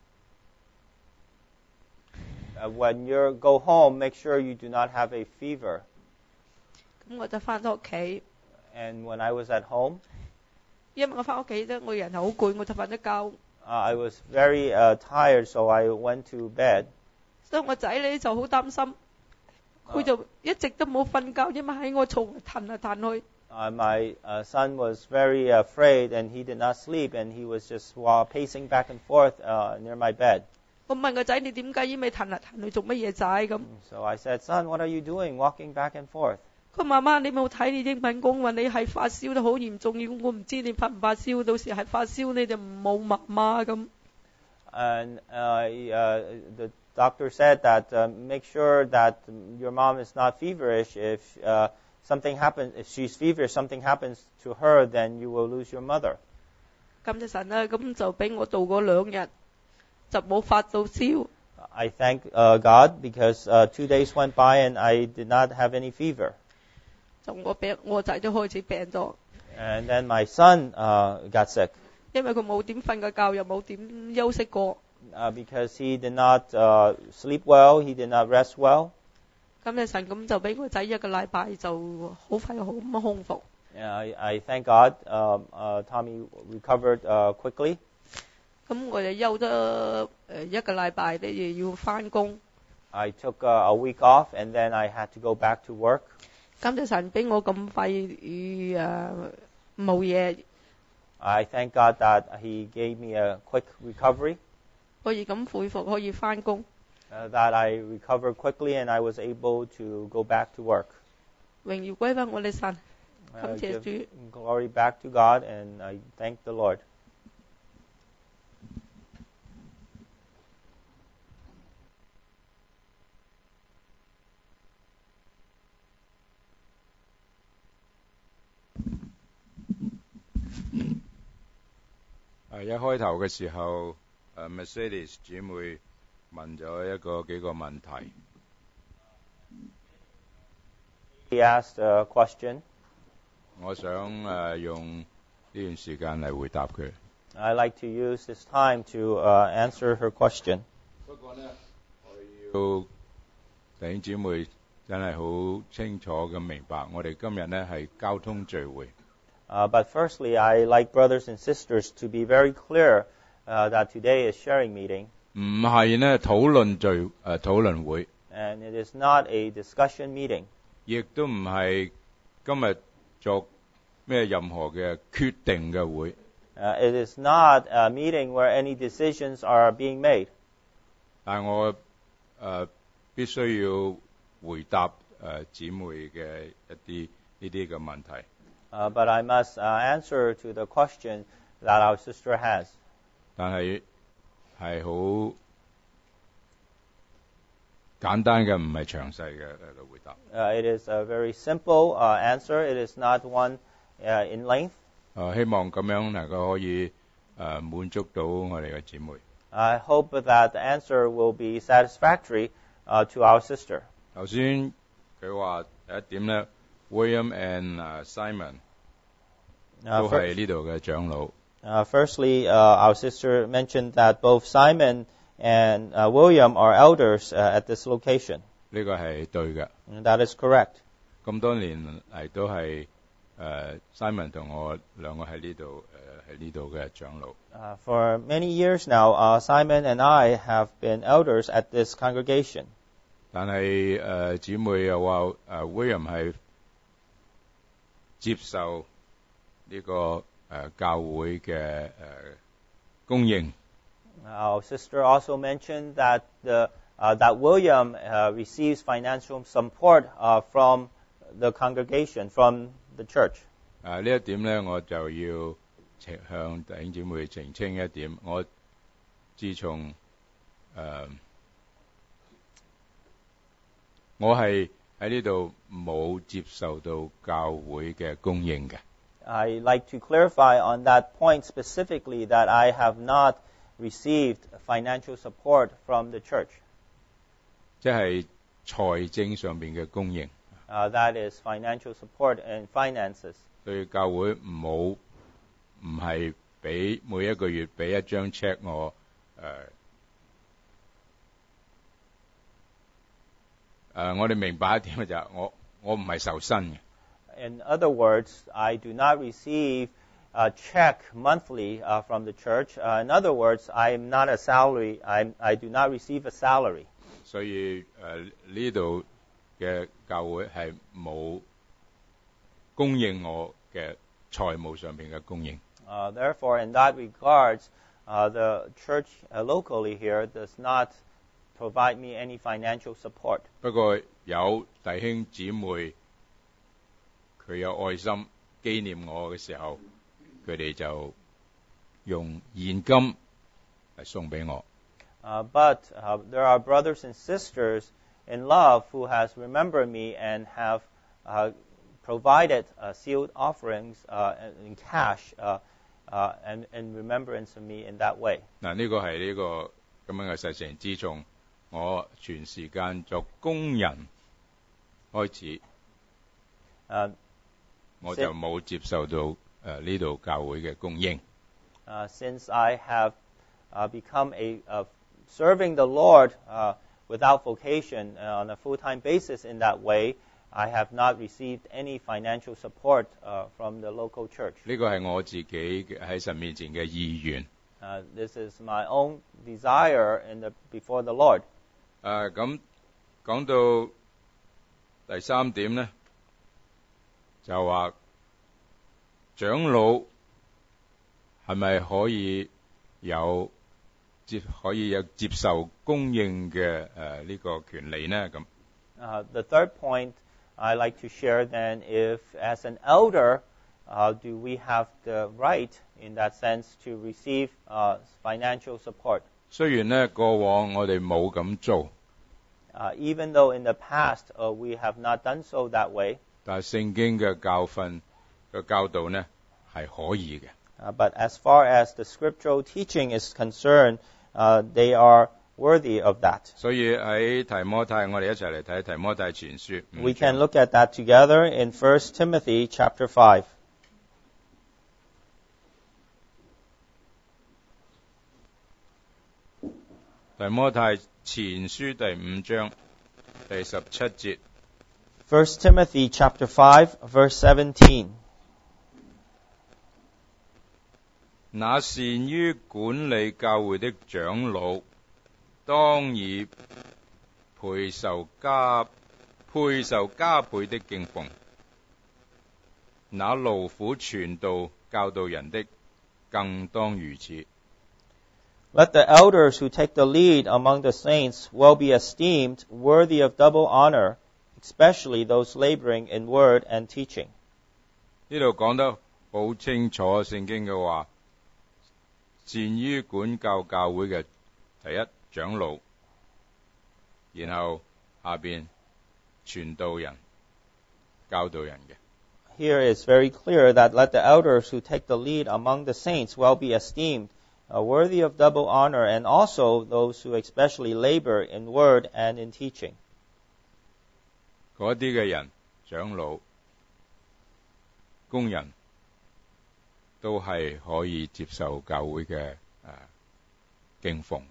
Speaker 6: When you go home, make sure you do not have a fever.
Speaker 5: 咁我就返咗屋企。
Speaker 6: And when I was at home,
Speaker 5: 因為我返屋企啫，我人係好攰，我就瞓咗覺。
Speaker 6: I was very tired, so I went to bed.
Speaker 5: 所以我仔咧就好擔心，佢就一直都冇瞓覺，因為喺我床彈嚟彈去。
Speaker 6: My son was very afraid, and he did not sleep, and he was just pacing back and forth near my bed.
Speaker 5: 我問個仔你點解依咪彈嚟彈去做乜嘢仔咁？
Speaker 6: So I said, son, what are you doing, walking back and forth?
Speaker 5: 佢媽媽你冇睇你英文講話你係發燒得好嚴重，我唔知你發唔發燒，到時係發燒你就冇媽媽咁。
Speaker 6: And the doctor said that make sure that your mom is not feverish. If something happens, if she's feverish, something happens to her, then you will lose your mother.
Speaker 5: 感謝神啦，咁就俾我度過2日，就冇發到燒。
Speaker 6: I thank God because 2 days went by and I did not have any fever.
Speaker 5: 就我仔都開始病咗。
Speaker 6: And then my son got sick.
Speaker 5: 因為佢冇點瞓個覺，又冇點休息過。
Speaker 6: Because he did not sleep well, he did not rest well.
Speaker 5: 感謝神，咁就俾個仔1個禮拜就好快好咁康復。
Speaker 6: I thank God Tommy recovered quickly.
Speaker 5: 咁我就休咗1個禮拜咧，要返工。
Speaker 6: I took a week off, and then I had to go back to work.
Speaker 5: 感謝神俾我咁快冇嘢。
Speaker 6: I thank God that He gave me a quick recovery.
Speaker 5: 可以咁恢復，可以返工。
Speaker 6: That I recovered quickly, and I was able to go back to work.
Speaker 5: 榮耀歸返我哋神，感謝主。
Speaker 6: Give glory back to God, and I thank the Lord.
Speaker 7: 一開頭嘅時候，Mercedes 姊妹問咗幾個問題。
Speaker 6: He asked a question.
Speaker 7: 我想用呢段時間嚟回答佢。
Speaker 6: I like to use this time to answer her question.
Speaker 7: 不過呢，我要弟兄姊妹真係好清楚咁明白，我哋今日呢係交通聚會。
Speaker 6: But firstly, I like brothers and sisters to be very clear that today is sharing meeting.
Speaker 7: 唔係呢討論會。
Speaker 6: And it is not a discussion meeting.
Speaker 7: 亦都唔係今日作咩任何嘅決定嘅會。
Speaker 6: It is not a meeting where any decisions are being made.
Speaker 7: 但我必須要回答姊妹嘅一啲呢啲嘅問題。
Speaker 6: But I must answer to the question that our sister has.
Speaker 7: 但係好簡單嘅，唔係詳細嘅回答。
Speaker 6: It is a very simple answer. It is not one in length.
Speaker 7: 希望咁樣能夠可以滿足到我哋嘅姊妹。
Speaker 6: I hope that the answer will be satisfactory to our sister.
Speaker 7: 頭先佢話第一點咧 ，William and Simon 都係呢度嘅長老。
Speaker 6: Firstly, our sister mentioned that both Simon and William are elders at this location.
Speaker 7: 呢個係對嘅。
Speaker 6: That is correct.
Speaker 7: 咁多年嚟都係Simon 同我兩個喺呢度嘅長老。
Speaker 6: For many years now, Simon and I have been elders at this congregation.
Speaker 7: 但係姊妹又話William 係接受呢個教會嘅供應。
Speaker 6: Our sister also mentioned that that William receives financial support from the congregation, from the church.
Speaker 7: 呢一點咧，我就要向弟兄姊妹澄清一點。我自從我係喺呢度冇接受到教會嘅供應嘅。
Speaker 6: I like to clarify on that point specifically that I have not received financial support from the church.
Speaker 7: 即係財政上面嘅供應。
Speaker 6: That is financial support and finances.
Speaker 7: 對教會唔係俾每一個月俾一張 check 我我哋明白一點就係我唔係受薪嘅。
Speaker 6: In other words, I do not receive a check monthly from the church. In other words, I am not a salary. I do not receive a salary.
Speaker 7: 所以呢度嘅教會係冇供應我嘅財務上邊嘅供應。
Speaker 6: Therefore, in that regards, the church locally here does not provide me any financial support.
Speaker 7: 不過有弟兄姊妹佢有愛心紀念我嘅時候，佢哋就用現金嚟送俾我。
Speaker 6: But there are brothers and sisters in love who has remembered me and have provided sealed offerings in cash and in remembrance of me in that way.
Speaker 7: 嗱，呢個係呢個咁樣嘅實情。自從我全時間作工人開始，我就冇接受到呢度教會嘅供應。
Speaker 6: Since I have become a serving the Lord without vocation on a full-time basis in that way, I have not received any financial support from the local church.
Speaker 7: 呢個係我自己喺神面前嘅意願。
Speaker 6: This is my own desire before the Lord.
Speaker 7: 咁講到第三點呢，就話長老係咪可以接受供應嘅呢個權利呢？咁
Speaker 6: The third point I like to share then, if as an elder, do we have the right in that sense to receive financial support?
Speaker 7: 雖然呢過往我哋冇咁做
Speaker 6: ，even though in the past we have not done so that way,
Speaker 7: 但係聖經嘅教訓嘅教導呢係可以嘅。
Speaker 6: But as far as the scriptural teaching is concerned, they are worthy of that.
Speaker 7: 所以喺提摩太，我哋一齊嚟睇提摩太前書。
Speaker 6: We can look at that together in 1 Timothy chapter 5.
Speaker 7: 提摩太前書第5章第17節。
Speaker 6: 1 Timothy chapter 5 verse 17.
Speaker 7: 那善於管理教會的長老，當以配受加倍的敬奉。那勞苦傳道教導人的，更當如此。
Speaker 6: Let the elders who take the lead among the saints well be esteemed, worthy of double honor, especially those laboring in word and teaching.
Speaker 7: 呢度講得好清楚，聖經嘅話，善於管教教會嘅第一長老，然後下邊傳道人、教導人嘅。
Speaker 6: Here it's very clear that let the elders who take the lead among the saints well be esteemed, worthy of double honor, and also those who especially labor in word and in teaching.
Speaker 7: 嗰啲嘅人、長老、工人都係可以接受教會嘅敬奉。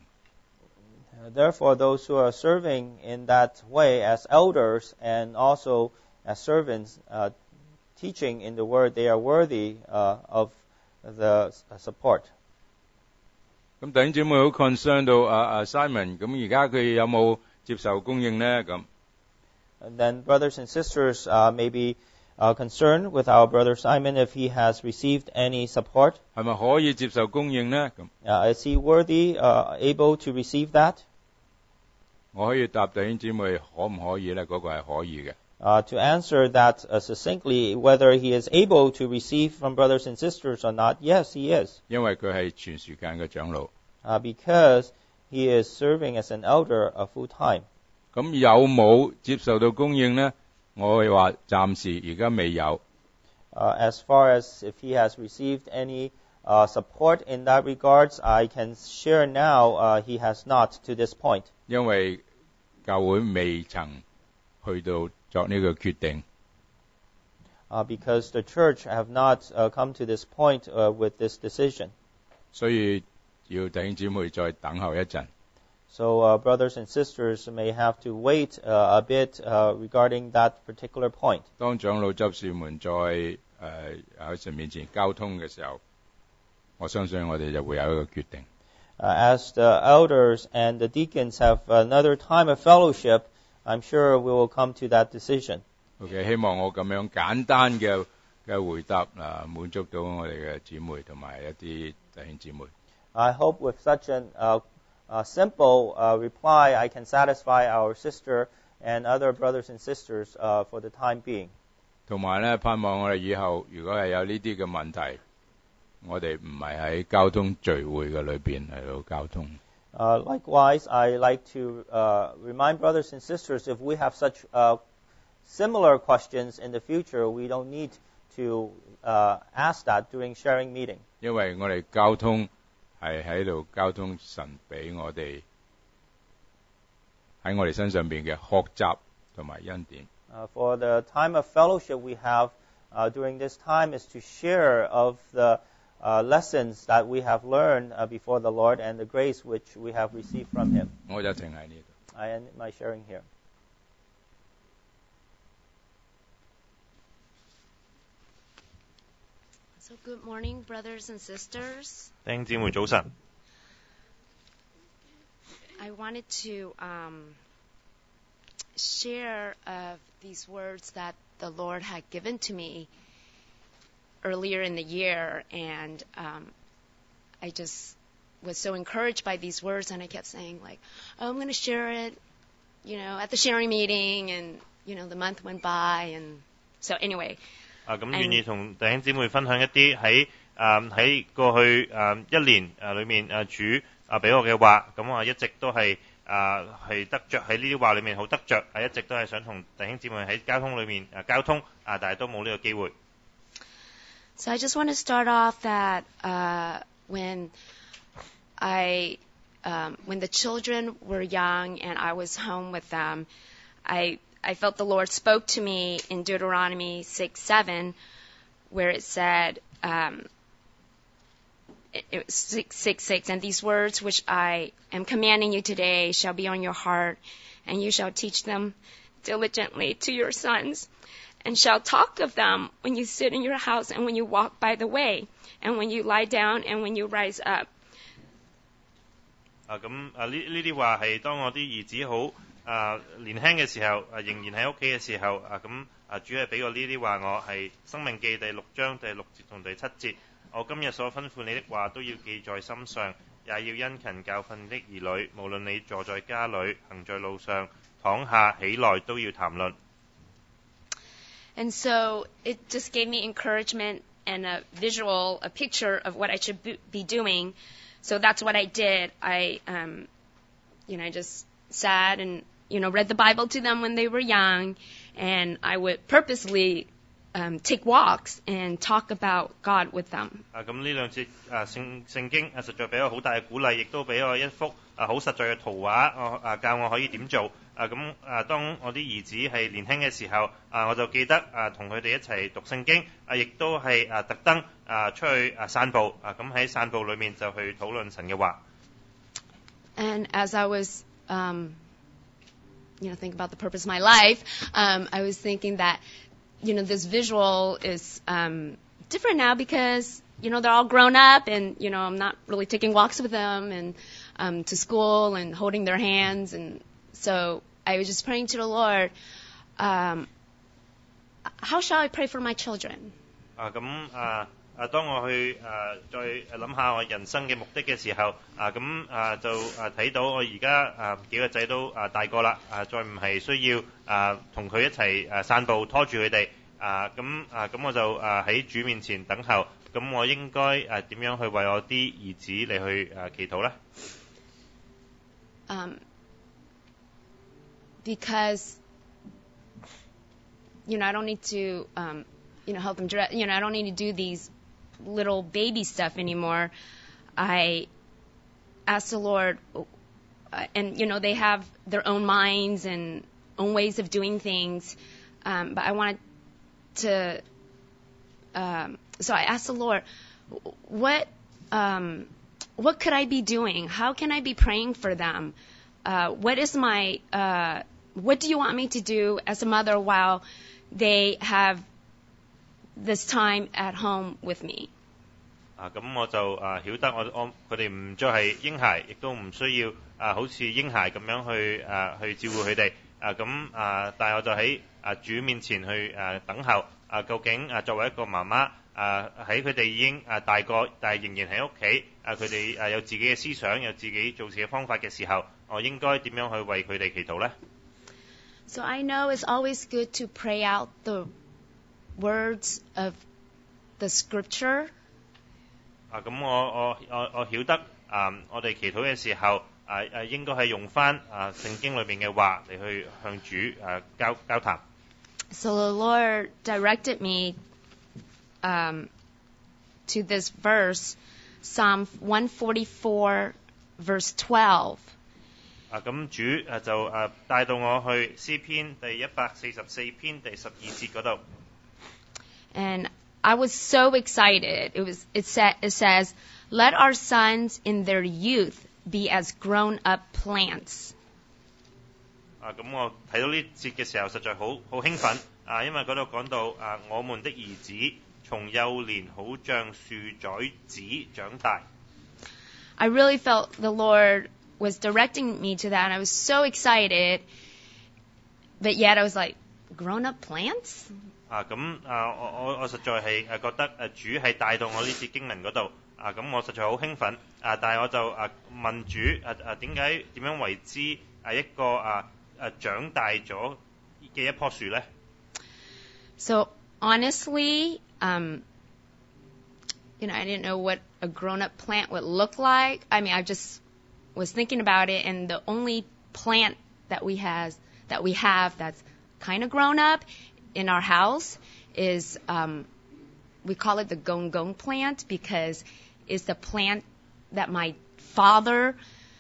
Speaker 6: Therefore, those who are serving in that way as elders and also as servants, teaching in the word, they are worthy of the support.
Speaker 7: 咁弟兄姊妹好 concern 到Simon， 咁而家佢有冇接受供應呢？咁
Speaker 6: And then brothers and sisters may be concerned with our brother Simon if he has received any support.
Speaker 7: 係咪可以接受供應呢？咁
Speaker 6: Is he worthy, able to receive that?
Speaker 7: 我可以答弟兄姊妹可唔可以呢？嗰個係可以嘅。
Speaker 6: To answer that succinctly, whether he is able to receive from brothers and sisters or not, yes, he is.
Speaker 7: 因為佢係全時間嘅長老。
Speaker 6: Because he is serving as an elder full time.
Speaker 7: 咁有冇接受到供應呢？我會話暫時而家未有。
Speaker 6: As far as if he has received any support in that regards, I can share now he has not to this point.
Speaker 7: 因為教會未曾去到作呢個決定。
Speaker 6: Because the church have not come to this point with this decision.
Speaker 7: 所以要弟兄姊妹再等候一陣。
Speaker 6: So brothers and sisters may have to wait a bit regarding that particular point.
Speaker 7: 當長老執事們在喺神面前交通嘅時候，我相信我哋就會有一個決定。
Speaker 6: As the elders and the deacons have another time of fellowship, I'm sure we will come to that decision.
Speaker 7: OK， 希望我咁樣簡單嘅回答滿足到我哋嘅姊妹同埋一啲弟兄姊妹。
Speaker 6: I hope with such a simple reply, I can satisfy our sister and other brothers and sisters for the time being.
Speaker 7: 同埋咧，盼望我哋以後如果係有呢啲嘅問題，我哋唔係喺交通聚會嘅裏邊嚟到交通。
Speaker 6: Likewise, I like to remind brothers and sisters if we have such similar questions in the future, we don't need to ask that during sharing meeting.
Speaker 7: 因為我哋交通係喺度交通神俾我哋喺我哋身上邊嘅學習同埋恩典。
Speaker 6: For the time of fellowship we have during this time is to share of the lessons that we have learned before the Lord and the grace which we have received from Him.
Speaker 7: 我就停喺呢度。
Speaker 6: I end my sharing here.
Speaker 8: So good morning, brothers and sisters.
Speaker 2: 弟兄姊妹早晨。
Speaker 8: I wanted to share these words that the Lord had given to me earlier in the year, and I just was so encouraged by these words, and I kept saying, like, oh, I'm going to share it, at the sharing meeting, and, the month went by, and so anyway.
Speaker 2: 咁願意同弟兄姊妹分享一啲喺過去一年裏面主俾我嘅話，咁我一直都係得着喺呢啲話裏面好得着，一直都係想同弟兄姊妹喺交通裏面交通，但係都冇呢個機會。
Speaker 8: So I just want to start off that when the children were young and I was home with them, I felt the Lord spoke to me in Deuteronomy 6:7, where it said, it was 6:6, and these words which I am commanding you today shall be on your heart, and you shall teach them diligently to your sons, and shall talk of them when you sit in your house and when you walk by the way, and when you lie down and when you rise up.
Speaker 2: 咁呢啲話係當我啲兒子好年輕嘅時候，仍然喺屋企嘅時候，咁主係俾我呢啲話，我係《申命記》第6章第6節同第7節。我今日所吩咐你的話都要記在心上，也要殷勤教訓你的兒女，無論你坐在家裏，行在路上，躺下起來都要談論。
Speaker 8: And so it just gave me encouragement and a visual, a picture of what I should be doing. So that's what I did. I just sat and, read the Bible to them when they were young, and I would purposely take walks and talk about God with them.
Speaker 2: 咁呢兩節聖經實在俾我好大嘅鼓勵，亦都俾我一幅好實在嘅圖畫，教我可以點做。當我啲兒子係年輕嘅時候，我就記得同佢哋一齊讀聖經，亦都係特登出去散步，咁喺散步裏面就去討論神嘅話。
Speaker 8: And as I was, thinking about the purpose of my life, I was thinking that, this visual is different now because, they're all grown up and, I'm not really taking walks with them and to school and holding their hands. And so I was just praying to the Lord, how shall I pray for my children?
Speaker 2: 當我去再諗下我人生嘅目的嘅時候，就睇到我而家幾個仔都大個啦，再唔係需要同佢一齊散步拖住佢哋，咁我就喺主面前等候，咁我應該點樣去為我啲兒子嚟去祈禱呢？
Speaker 8: Because, I don't need to, help them dress. I don't need to do these little baby stuff anymore. I ask the Lord, and, they have their own minds and own ways of doing things, but I wanted to, so I asked the Lord, what could I be doing? How can I be praying for them? What do you want me to do as a mother while they have this time at home with me?
Speaker 2: 咁我就曉得佢哋唔再係嬰孩，亦都唔需要好似嬰孩咁樣去照顧佢哋。但係我就喺主面前去等候。究竟作為一個媽媽，喺佢哋已經大個，但係仍然喺屋企，佢哋有自己嘅思想，有自己做事嘅方法嘅時候，我應該點樣去為佢哋祈禱呢？
Speaker 8: So I know it's always good to pray out the words of the scripture.
Speaker 2: 咁我曉得我哋祈禱嘅時候應該係用返聖經裏面嘅話嚟去向主交談。
Speaker 8: So the Lord directed me to this verse, Psalm 144, verse 12.
Speaker 2: 咁主就帶到我去詩篇第144篇第12節嗰度。
Speaker 8: And I was so excited. It says, "Let our sons in their youth be as grown-up plants."
Speaker 2: 咁我睇到呢節嘅時候，實在好興奮因為嗰度講到我們的兒子從幼年好像樹栽子長大。
Speaker 8: I really felt the Lord was directing me to that, and I was so excited. But yet I was like, grown-up plants?
Speaker 2: 我實在係覺得主係帶到我呢節經文嗰度咁我實在好興奮但係我就問主點樣為之一個長大咗嘅一棵樹呢？
Speaker 8: So honestly, I didn't know what a grown-up plant would look like. I mean, I just was thinking about it, and the only plant that we have that's kind of grown up in our house is we call it the gong gong plant because it's the plant that my father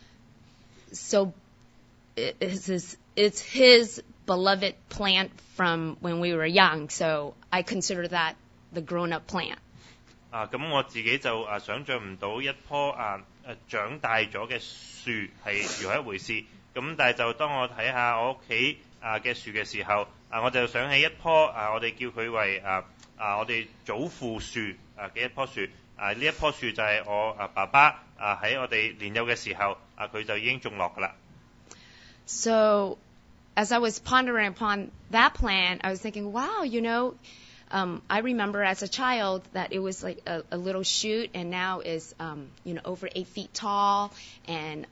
Speaker 8: it's his beloved plant from when we were young, so I consider that the grown up plant.
Speaker 2: 咁我自己就想像唔到一棵長大咗嘅樹係如何一回事。咁但係就當我睇下我屋企嘅樹嘅時候，我就想起一棵我哋叫佢為我哋祖父樹嘅一棵樹。呢一棵樹就係我爸爸喺我哋年幼嘅時候佢就已經種落㗎啦。
Speaker 8: So as I was pondering upon that plant, I was thinking, wow, I remember as a child that it was like a little shoot, and now is over 8 feet tall, and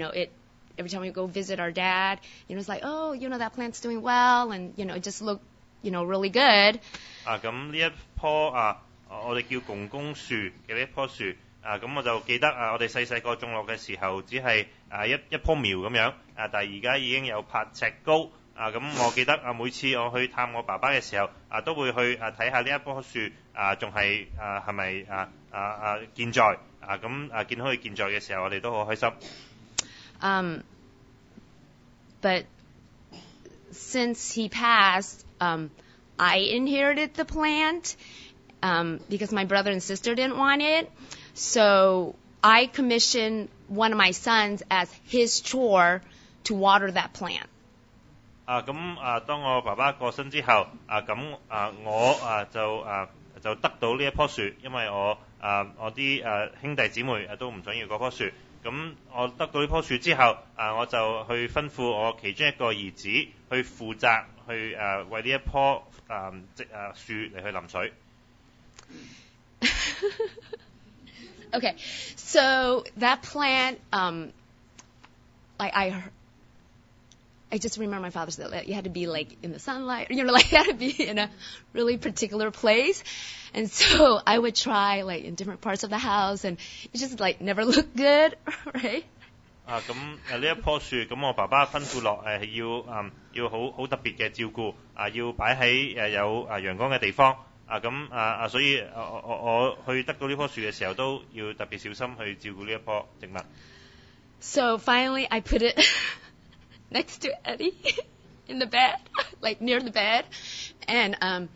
Speaker 8: every time we go visit our dad, it's like, oh, that plant's doing well, and it just looked really good.
Speaker 2: 咁呢一棵我哋叫公公樹嘅呢一棵樹咁我就記得我哋細個種落嘅時候只係一棵苗咁樣但係而家已經有8尺高咁我記得每次我去探我爸爸嘅時候都會去睇下呢一棵樹仲係係咪健在咁見到佢健在嘅時候我哋都好開心。
Speaker 8: But since he passed, I inherited the plant because my brother and sister didn't want it. So I commissioned one of my sons as his chore to water that plant.
Speaker 2: 咁當我爸爸過身之後咁我就得到呢一棵樹，因為我啲兄弟姊妹都唔想要嗰棵樹。咁我得到呢棵樹之後我就去吩咐我其中一個兒子去負責去為呢一棵樹嚟去淋水。
Speaker 8: Okay, so that plant, I just remember my father said that you had to be like in the sunlight, you had to be in a really particular place. And so I would try like in different parts of the house and it just like never looked good, right?
Speaker 2: 咁呢一棵樹咁我爸爸吩咐落係要好特別嘅照顧要擺喺有陽光嘅地方咁所以我去得到呢棵樹嘅時候都要特別小心去照顧呢一棵植物。
Speaker 8: So finally I put it next to Eddie in the bed, like near the bed, and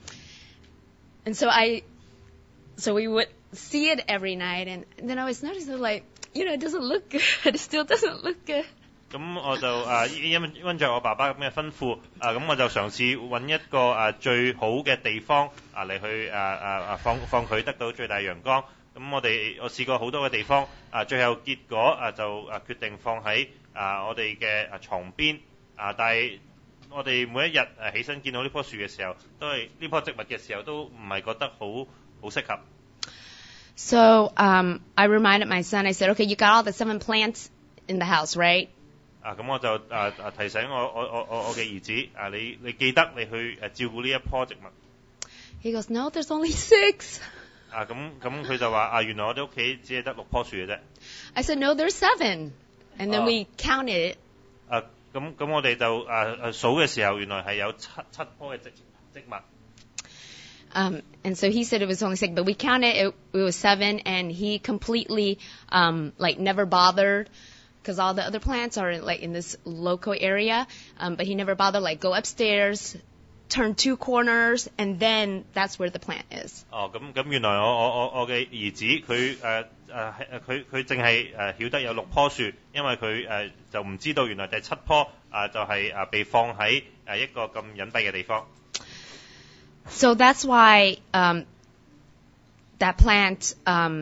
Speaker 8: so we would see it every night, and then I was noticing like, it doesn't look good. It still doesn't look good.
Speaker 2: 咁我就因着我爸爸咁嘅吩咐咁我就嘗試揾一個最好嘅地方嚟去放佢得到最大陽光。咁我試過好多嘅地方最後結果就決定放喺我哋嘅床邊但係我哋每一日起身見到呢棵樹嘅時候，都係呢棵植物嘅時候，都唔係覺得好適合。
Speaker 8: So I reminded my son. I said, "Okay, you got all the 7 plants in the house, right?"
Speaker 2: 咁我就提醒我嘅兒子你記得你去照顧呢一棵植物。
Speaker 8: He goes, "No, there's only 6."
Speaker 2: 咁佢就話原來我哋屋企只係得6棵樹嘅啫。
Speaker 8: I said, "No, there's 7." And then we counted it.
Speaker 2: 咁我哋就數嘅時候，原來係有7棵嘅植物。
Speaker 8: And so he said it was only 6, but we counted it was 7, and he completely like never bothered because all the other plants are like in this local area, but he never bothered like go upstairs, turn 2 corners, and then that's where the plant is.
Speaker 2: 咁原來我嘅兒子佢淨係曉得有6棵樹，因為佢就唔知道原來第7棵就係被放喺一個咁隱蔽嘅地方。
Speaker 8: So that's why that plant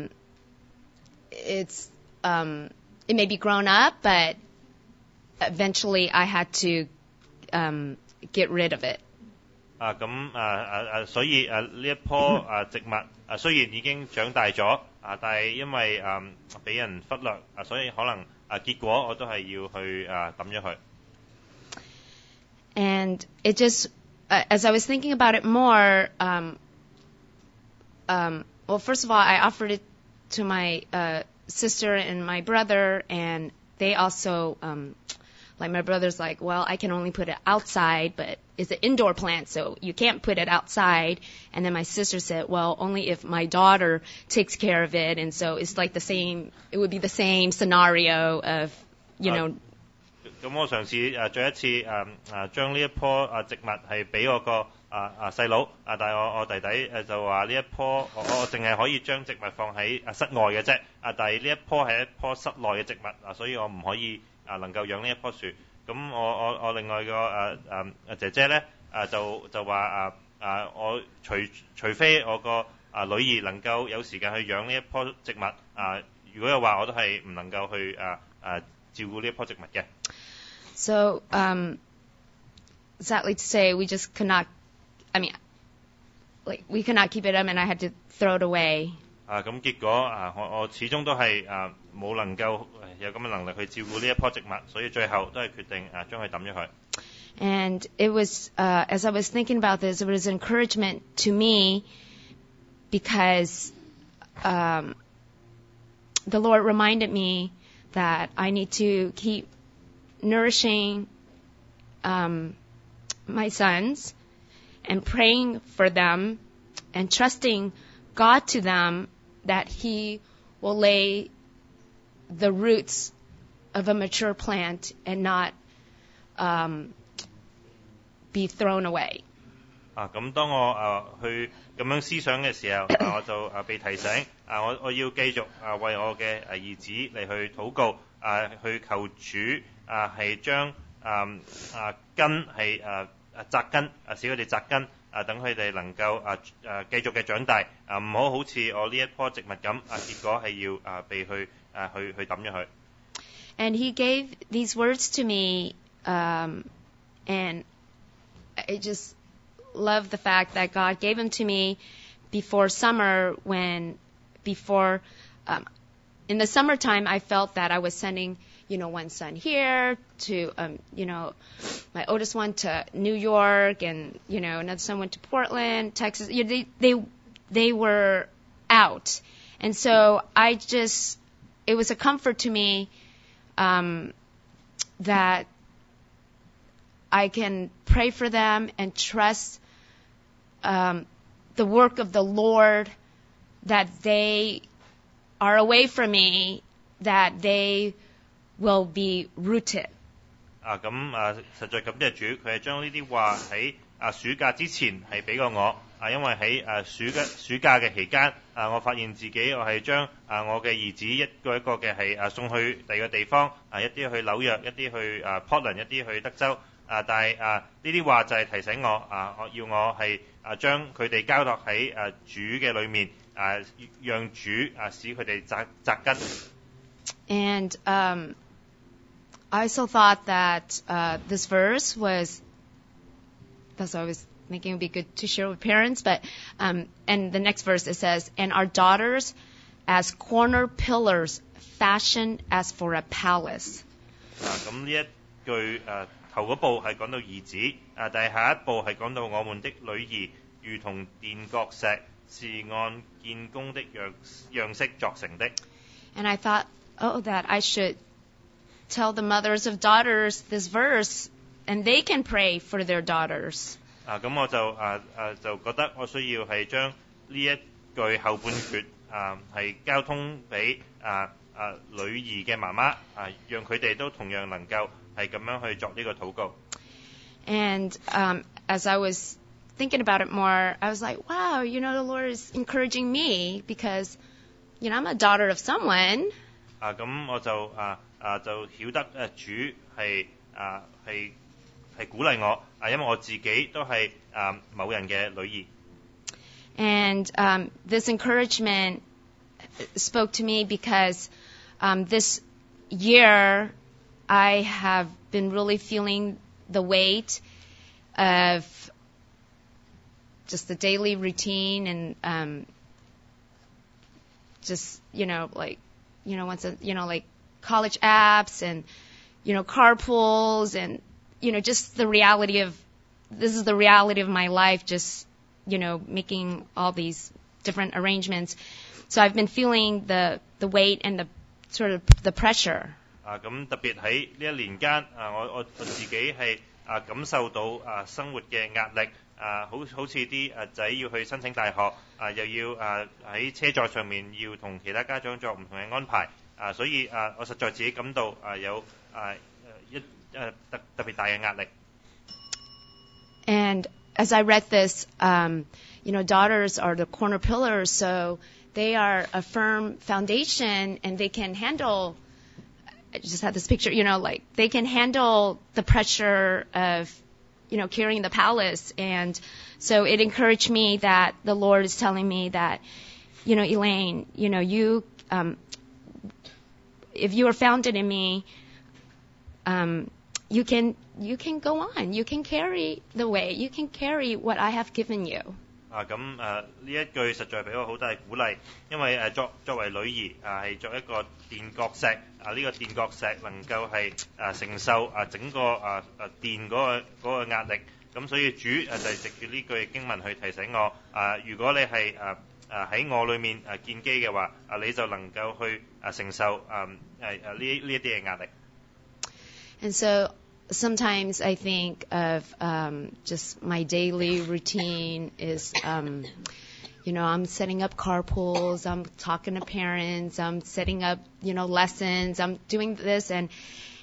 Speaker 8: it may be grown up, but eventually I had to get rid of it.
Speaker 2: 所以呢一棵植物雖然已經長大咗但係因為俾人忽略所以可能結果我都係要去抌咗佢。
Speaker 8: And it just as I was thinking about it more, well, first of all, I offered it to my sister and my brother, and they also, like my brother's like, well, I can only put it outside, but it's an indoor plant, so you can't put it outside. And then my sister said, well, only if my daughter takes care of it, and so it's like it would be the same scenario of,
Speaker 2: 咁我嘗試再一次將呢一棵植物係俾我個細佬但係我弟弟就話呢一棵我淨係可以將植物放喺室外嘅啫但係呢一棵係一棵室內嘅植物所以我唔可以能夠養呢一棵樹。咁我另外個姐姐咧就話我除非我個女兒能夠有時間去養呢一棵植物如果有話我都係唔能夠去照顧呢一棵植物嘅。
Speaker 8: So, sadly to say, we just could not, we could not keep it up, and I had to throw it away.
Speaker 2: 咁結果我始終都係冇能夠有咁嘅能力去照顧呢一棵植物，所以最後都係決定將佢抌咗佢。
Speaker 8: And it was, as I was thinking about this, it was encouragement to me because the Lord reminded me that I need to keep nourishing my sons and praying for them and trusting God to them that He will lay the roots of a mature plant and not be thrown away.
Speaker 2: 咁當我去咁樣思想嘅時候，我就被提醒我要繼續為我嘅兒子嚟去禱告，去求主係將根係扎根，使佢哋扎根，等佢哋能夠繼續嘅長大，唔好好似我呢一棵植物咁，結果係要被去抌咗佢。
Speaker 8: And he gave these words to me, and I just love the fact that God gave them to me before summer in the summertime I felt that I was sending, one son here to, my oldest one to New York and, another son went to Portland, Texas. They were out. And so it was a comfort to me, that I can pray for them and trust the work of the Lord, that they are away from me, that they will be rooted.
Speaker 2: 實在感謝主，佢係將呢啲話喺暑假之前係俾過我，因為喺暑假嘅期間，我發現自己我係將我嘅兒子一個一個嘅係送去第二個地方，一啲去紐約，一啲去Portland， 一啲去德州。但係呢啲話就係提醒我，要我係將佢哋交託喺主嘅裏面，讓主使佢哋扎根。
Speaker 8: And I also thought that this verse was, that's why I was thinking it would be good to share with parents, but and the next verse it says, and our daughters as corner pillars fashioned as for a palace.
Speaker 2: 咁呢一句頭嗰部係講到兒子，但係下一部係講到我們的女兒，如同殿角石，是按建工的樣式作成的。
Speaker 8: And I thought, that I should tell the mothers of daughters this verse, and they can pray for their daughters.
Speaker 2: 咁我就覺得我需要係將呢一句後半句係交通俾女兒嘅媽媽，讓佢哋都同樣能夠係咁樣去作呢個禱告。
Speaker 8: And as I was thinking about it more, I was like, wow, the Lord is encouraging me because, I'm a daughter of someone.
Speaker 2: 咁我就曉得主係鼓勵我，因為我自己都係某人嘅女兒。
Speaker 8: And this encouragement spoke to me because this year I have been really feeling the weight of just the daily routine and like college apps and carpools and just the reality of this is the reality of my life, just making all these different arrangements. So I've been feeling the weight and the sort of the pressure.
Speaker 2: 咁特別喺呢一年間，我自己係感受到生活嘅壓力，好似啲仔要去申請大學，又要喺車載上面要同其他家長作唔同嘅安排，所以我實在自己感到有特別大嘅壓力。
Speaker 8: And as I read this, daughters are the corner pillars, so they are a firm foundation, and they can handle. I just had this picture, like they can handle the pressure of, carrying the palace. And so it encouraged me that the Lord is telling me that, Elaine, you, if you are founded in me, you can go on. You can carry the weight. You can carry what I have given you.
Speaker 2: 咁呢一句實在俾我好大鼓勵，因為作為女兒係作一個殿角石呢個殿角石能夠係承受整個殿嗰個壓力，咁所以主就係藉住呢句經文去提醒我如果你係喺我裏面建基嘅話你就能夠去承受呢一啲嘅壓力。
Speaker 8: And so sometimes I think of just my daily routine is, I'm setting up carpools, I'm talking to parents, I'm setting up, lessons, I'm doing this, and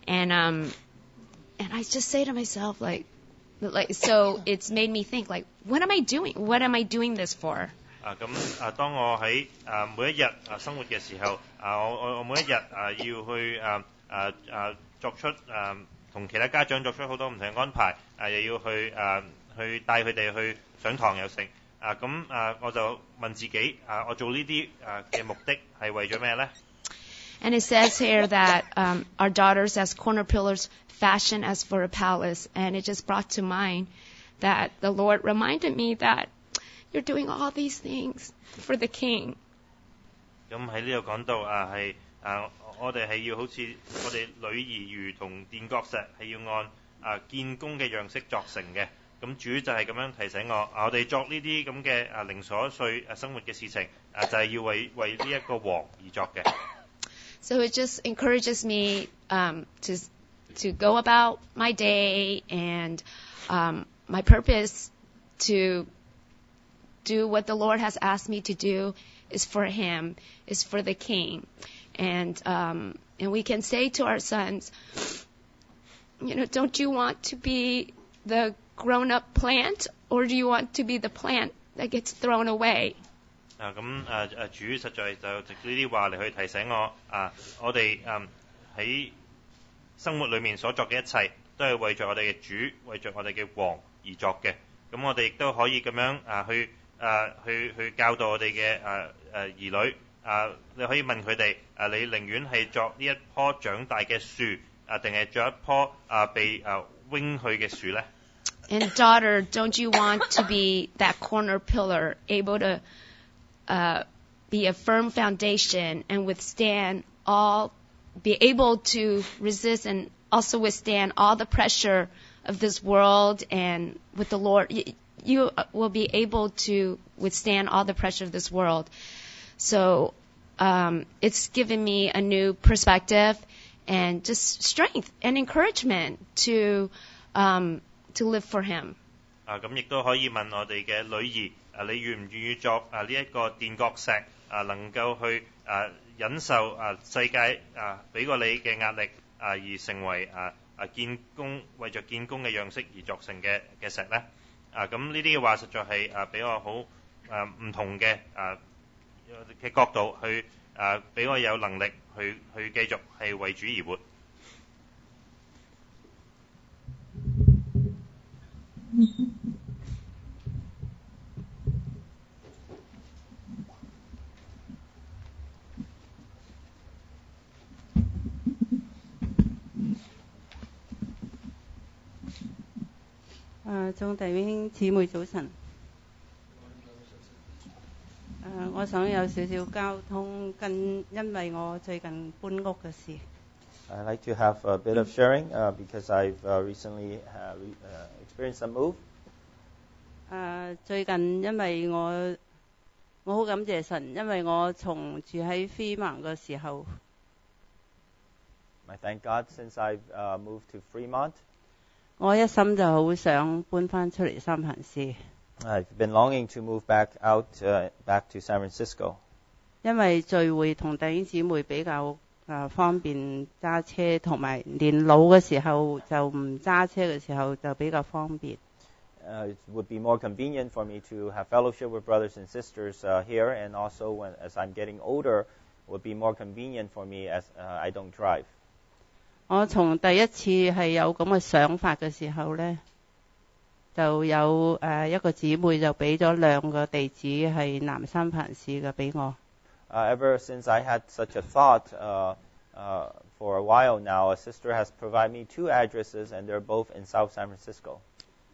Speaker 8: I just say to myself, so it's made me think, what am I doing? What am I doing this for?
Speaker 2: 當我喺每一日生活嘅時候，我每一日要去作出同其他家長作出好多唔同嘅安排，又要去帶佢哋去上堂又成，我就問自己，我做呢啲嘅目的係為咗咩呢？
Speaker 8: And it says here that our daughters as corner pillars fashion as for a palace, and it just brought to mind that the Lord reminded me that you're doing all these things for the King.
Speaker 2: 咁喺呢度講到係我哋係要好似我哋女兒如同殿角石，係要按建功嘅樣式作成嘅。咁主就係咁樣提醒我哋作呢啲咁嘅零瑣碎生活嘅事情，就係要為呢一個王而作嘅。
Speaker 8: So it just encourages me to go about my day, and my purpose to do what the Lord has asked me to do is for Him, is for the King. And we can say to our sons, don't you want to be the grown-up plant, or do you want to be the plant that gets thrown away?
Speaker 2: 主實在就藉呢啲話嚟去提醒我哋喺生活裏面所作嘅一切，都係為著我哋嘅主，為著我哋嘅王而作嘅。咁我哋亦都可以咁樣去教導我哋嘅兒女。你可以問佢哋，你寧願係作呢一棵長大嘅樹，定係作一棵被扔去嘅樹呢？
Speaker 8: And daughter, don't you want to be that corner pillar, able to be a firm foundation and be able to resist and also withstand all the pressure of this world, and with the Lord, you will be able to withstand all the pressure of this world. So it's given me a new perspective and just strength and encouragement to live for Him.
Speaker 2: 咁亦都可以問我哋嘅女兒，你願唔願意作呢一個殿角石，能夠去忍受世界俾過你嘅壓力，而成為建功為著建功嘅樣式而作成嘅石呢？咁呢啲嘅話實在係俾我好唔同嘅角度去俾我有能力去繼續係為主而活。
Speaker 9: 眾弟兄姊妹早晨。我想有少少交通，因為我最近搬屋嘅事。
Speaker 6: I'd like to have a bit of sharing because I've recently experienced a move.
Speaker 9: 最近因為我好感謝神，因為我從住喺 Fremont 嘅時候，
Speaker 6: I thank God since I've moved to Fremont.
Speaker 9: 我一心就好想搬翻出嚟三藩市。
Speaker 6: I've been longing to move back to San Francisco.
Speaker 9: 因為聚會同弟兄姊妹比較方便揸車，同埋年老嘅時候就唔揸車嘅時候就比較方便。
Speaker 6: It would be more convenient for me to have fellowship with brothers and sisters here, and also as I'm getting older, it would be more convenient for me as I don't drive.
Speaker 9: 我從第一次係有咁嘅想法嘅時候呢，就有一個姊妹就俾咗2個地址係南三藩市嘅俾我。
Speaker 6: Ever since I had such a thought for a while now, a sister has provided me 2 addresses, and they're both in South San Francisco.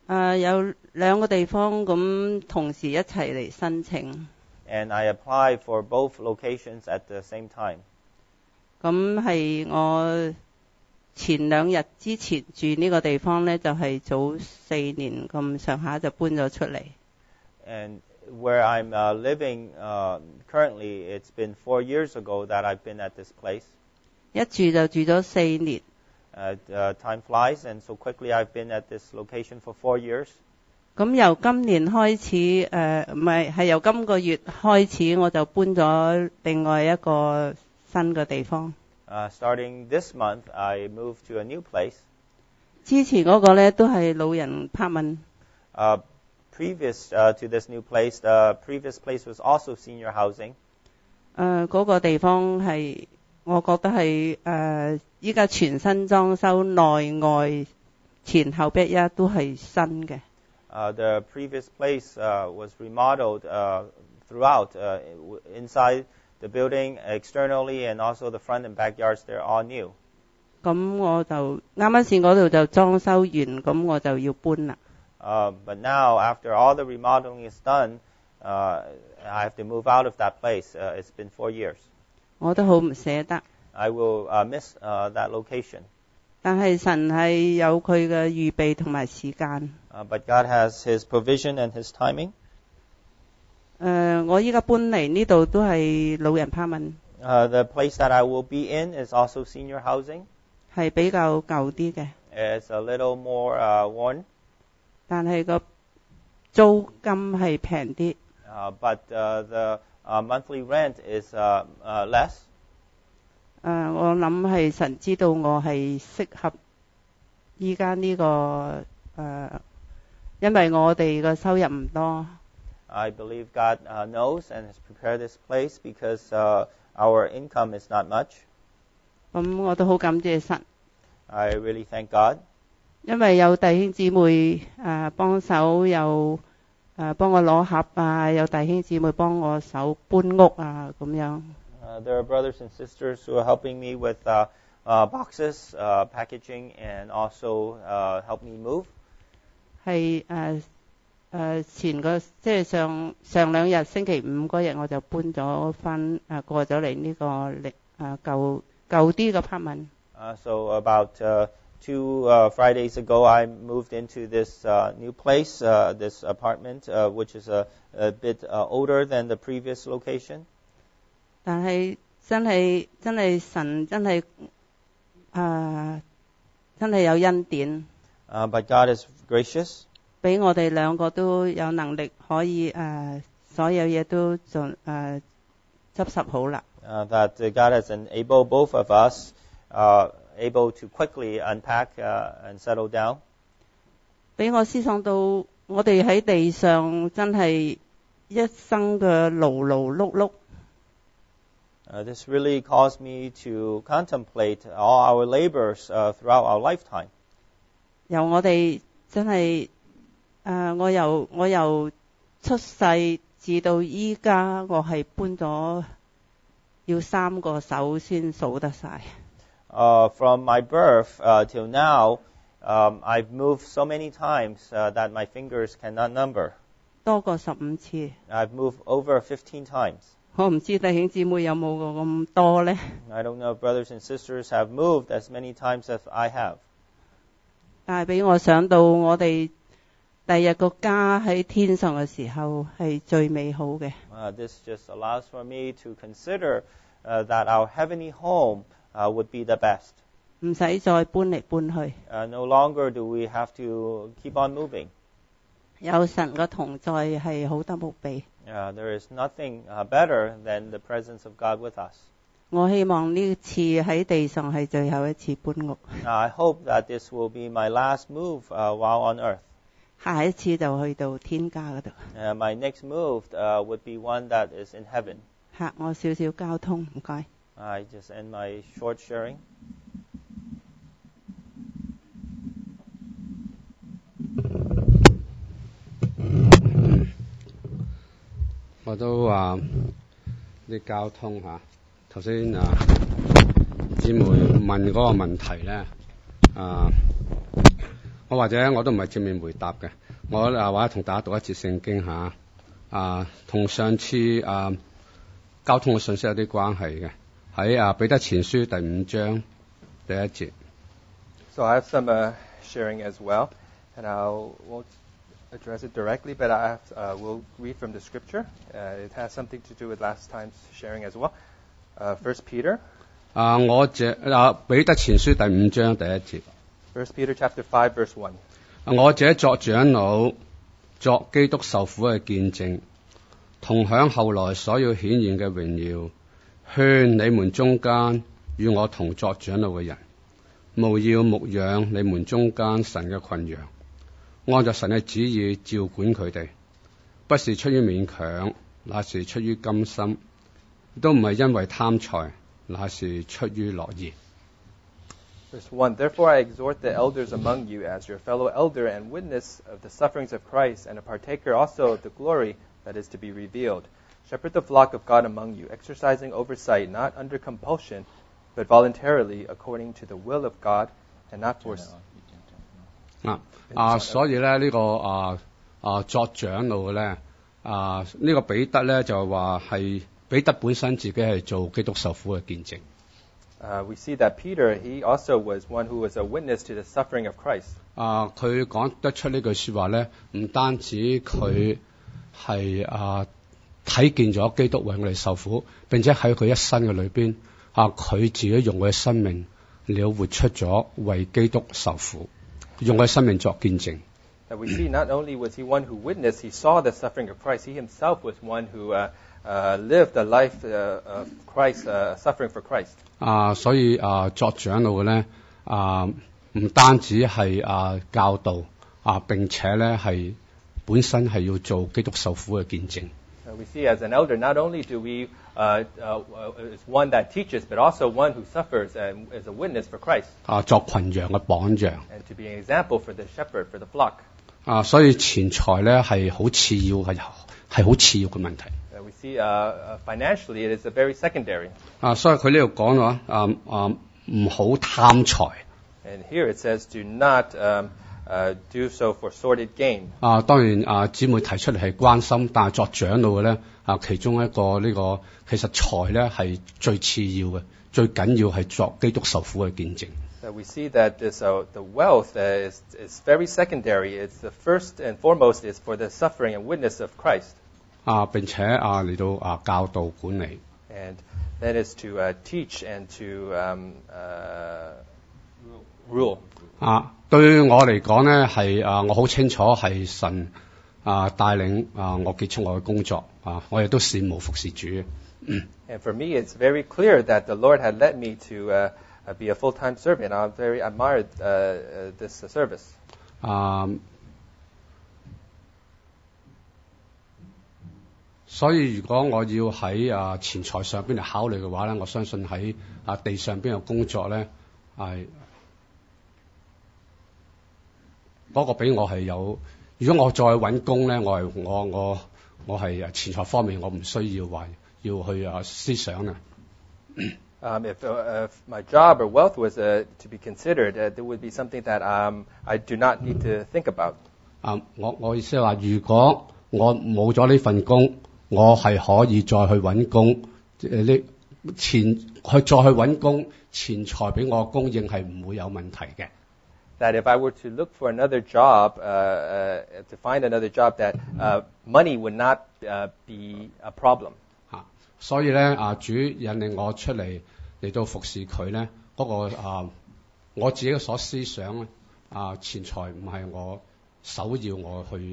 Speaker 9: 有兩個地方咁同時一齊嚟申請。
Speaker 6: And I applied for both locations at the same time.
Speaker 9: 咁係我前2日之前住呢個地方呢，就係早4年咁上下就搬咗出嚟。
Speaker 6: And where I'm living currently, it's been 4 years ago that I've been at this place.
Speaker 9: 一住就住咗4年。
Speaker 6: Time flies, and so quickly I've been at this location for 4 years.
Speaker 9: 咁由今年開始，係由今個月開始，我就搬咗另外一個新嘅地方。
Speaker 6: Starting this month, I moved to a new place.
Speaker 9: 之前嗰個呢都係老人 apartment。
Speaker 6: Previous to this new place, the previous place was also senior housing.
Speaker 9: 嗰個地方係我覺得係依家全新裝修，內外前後壁一都係新嘅。
Speaker 6: The previous place was remodeled throughout, inside the building, externally, and also the front and backyards. They're all new.
Speaker 9: 咁我就啱啱先嗰度就裝修完，咁我就要搬啦。
Speaker 6: But now, after all the remodeling is done, I have to move out of that place. It's been 4 years.
Speaker 9: 我都好唔捨得。
Speaker 6: I will miss that location.
Speaker 9: 但係神係有佢嘅預備同埋時間。
Speaker 6: But God has His provision and His timing.
Speaker 9: 我依家搬嚟呢度都係老人 apartment。
Speaker 6: The place that I will be in is also senior housing.
Speaker 9: 係比較舊啲嘅。
Speaker 6: It's a little more worn.
Speaker 9: 但係個租金係平啲。
Speaker 6: But the monthly rent is less.
Speaker 9: 我諗係神知道我係適合依家呢個因為我哋嘅收入唔多。
Speaker 6: I believe God knows and has prepared this place because our income is not much.
Speaker 9: 咁我都好感謝神。
Speaker 6: I really thank God.
Speaker 9: 因為有弟兄姊妹幫手，又幫我攞盒啊，有弟兄姊妹幫我手搬屋啊咁樣。
Speaker 6: There are brothers and sisters who are helping me with boxes, packaging, and also help me move.
Speaker 9: 係前個即係上2日星期5嗰日我就搬咗翻過咗嚟呢個舊啲嘅 apartment。
Speaker 6: So about 2 Fridays ago, I moved into this new place, this apartment, which is a bit older than the previous location.
Speaker 9: 但係真係神真係有恩典。
Speaker 6: But God is gracious.
Speaker 9: 俾我哋兩個都有能力可以所有嘢都執拾好啦。
Speaker 6: That God has enabled both of us able to quickly unpack and settle down.
Speaker 9: 俾我思想到我哋喺地上真係一生嘅勞勞碌碌。
Speaker 6: This really caused me to contemplate all our labors throughout our lifetime.
Speaker 9: 由我哋真係我由出世至到依家，我係搬咗要3個手先數得晒。
Speaker 6: From my birth till now, I've moved so many times that my fingers cannot number.
Speaker 9: 多過15次。
Speaker 6: I've moved over 15 times.
Speaker 9: 我唔知弟兄姊妹有冇過咁多呢？
Speaker 6: I don't know if brothers and sisters have moved as many times as I have.
Speaker 9: 但係俾我想到我哋第日個家喺天上嘅時候係最美好嘅。
Speaker 6: This just allows for me to consider that our heavenly home would be the best.
Speaker 9: 唔使再搬嚟搬去。
Speaker 6: No longer do we have to keep on moving.
Speaker 9: 有神嘅同在係好得無比。
Speaker 6: There is nothing better than the presence of God with us.
Speaker 9: 我希望呢次喺地上係最後一次搬屋。
Speaker 6: I hope that this will be my last move while on earth.
Speaker 9: 下一次就去到天家嗰度。
Speaker 6: My next move would be one that is in heaven.
Speaker 9: 嚇我少少交通，唔該。
Speaker 6: I just end my short sharing.
Speaker 10: 我都啲交通嚇，頭先姊妹問嗰個問題咧， 我或者我都唔係正面回答嘅，我或者同大家讀一節聖經下，同上次交通嘅信息有啲關係嘅，喺彼得前書第5章第1節。
Speaker 4: So I have some sharing as well, and I won't address it directly, but we'll read from the scripture. It has something to do with last time's sharing as well. 1 Peter.
Speaker 10: 彼得前書第5章第1節。
Speaker 4: 1 Peter chapter 5 verse 1.
Speaker 10: 我這作長老，作基督受苦嘅見證，同享後來所要顯現嘅榮耀，勸你們中間與我同作長老嘅人，務要牧養你們中間神嘅群羊，按照神嘅旨意照管佢哋，不是出於勉強，那是出於甘心，都唔係因為貪財，那是出於樂意。
Speaker 4: Verse 1, Therefore I exhort the elders among you as your fellow elder and witness of the sufferings of Christ, and a partaker also of the glory that is to be revealed. Shepherd the flock of God among you, exercising oversight, not under compulsion, but voluntarily, according to the will of God, and not for...
Speaker 10: 所以咧呢個作長老嘅咧呢個彼得咧就話係彼得本身自己係做基督受苦嘅見證。
Speaker 4: We see that Peter, he also was one who was a witness to the suffering of Christ.
Speaker 10: 佢講得出呢句說話咧，唔單止佢係睇見咗基督為我哋受苦，並且喺佢一生嘅裏邊佢自己用佢嘅生命嚟活出咗為基督受苦，用佢嘅生命作見證。
Speaker 4: That we see not only was he one who witnessed, he saw the suffering of Christ, he himself was one who lived the life of Christ, suffering for Christ.
Speaker 10: 所以作長老嘅咧唔單止係教導並且咧係本身係要做基督受苦嘅見證。
Speaker 4: We see as an elder, not only do we is one that teaches, but also one who suffers and is a witness for Christ.
Speaker 10: 作群羊嘅榜樣。
Speaker 4: And to be an example for the shepherd, for the flock.
Speaker 10: 所以錢財咧係好次要嘅，係好次要嘅問題。
Speaker 4: We see financially it is a very secondary.
Speaker 10: 所以佢呢度講話唔好貪財。
Speaker 4: And here it says, do not do so for sordid gain.
Speaker 10: 當然姊妹提出嚟係關心，但係作長老嘅咧其中一個呢個其實財咧係最次要嘅，最緊要係作基督受苦嘅見證。
Speaker 4: We see that the wealth is very secondary. It's the first and foremost is for the suffering and witness of Christ.
Speaker 10: 並且嚟到教導管理。
Speaker 4: And that is to teach and to rule.
Speaker 10: 對我嚟講咧係我好清楚係神帶領我結束我嘅工作我亦都羨慕服侍主。
Speaker 4: And for me, it's very clear that the Lord had led me to be a full-time servant. I very admired this service.
Speaker 10: 所以如果我要喺錢財上邊嚟考慮嘅話咧，我相信喺地上邊嘅工作咧係嗰個俾我係有。如果我再揾工咧，我係錢財方面我唔需要話要去思想啊。
Speaker 4: If my job or wealth was to be considered, there would be something that I do not need to think about.
Speaker 10: 我意思係話，如果我冇咗呢份工，我係可以再去揾工，再去揾工，錢財俾我供應係唔會有問題嘅。
Speaker 4: That if I were to look for another job, to find another job, that money would not be a problem.
Speaker 10: 所以咧主引領我出嚟到服侍佢咧，嗰個我自己嘅所思想咧錢財唔係我首要我去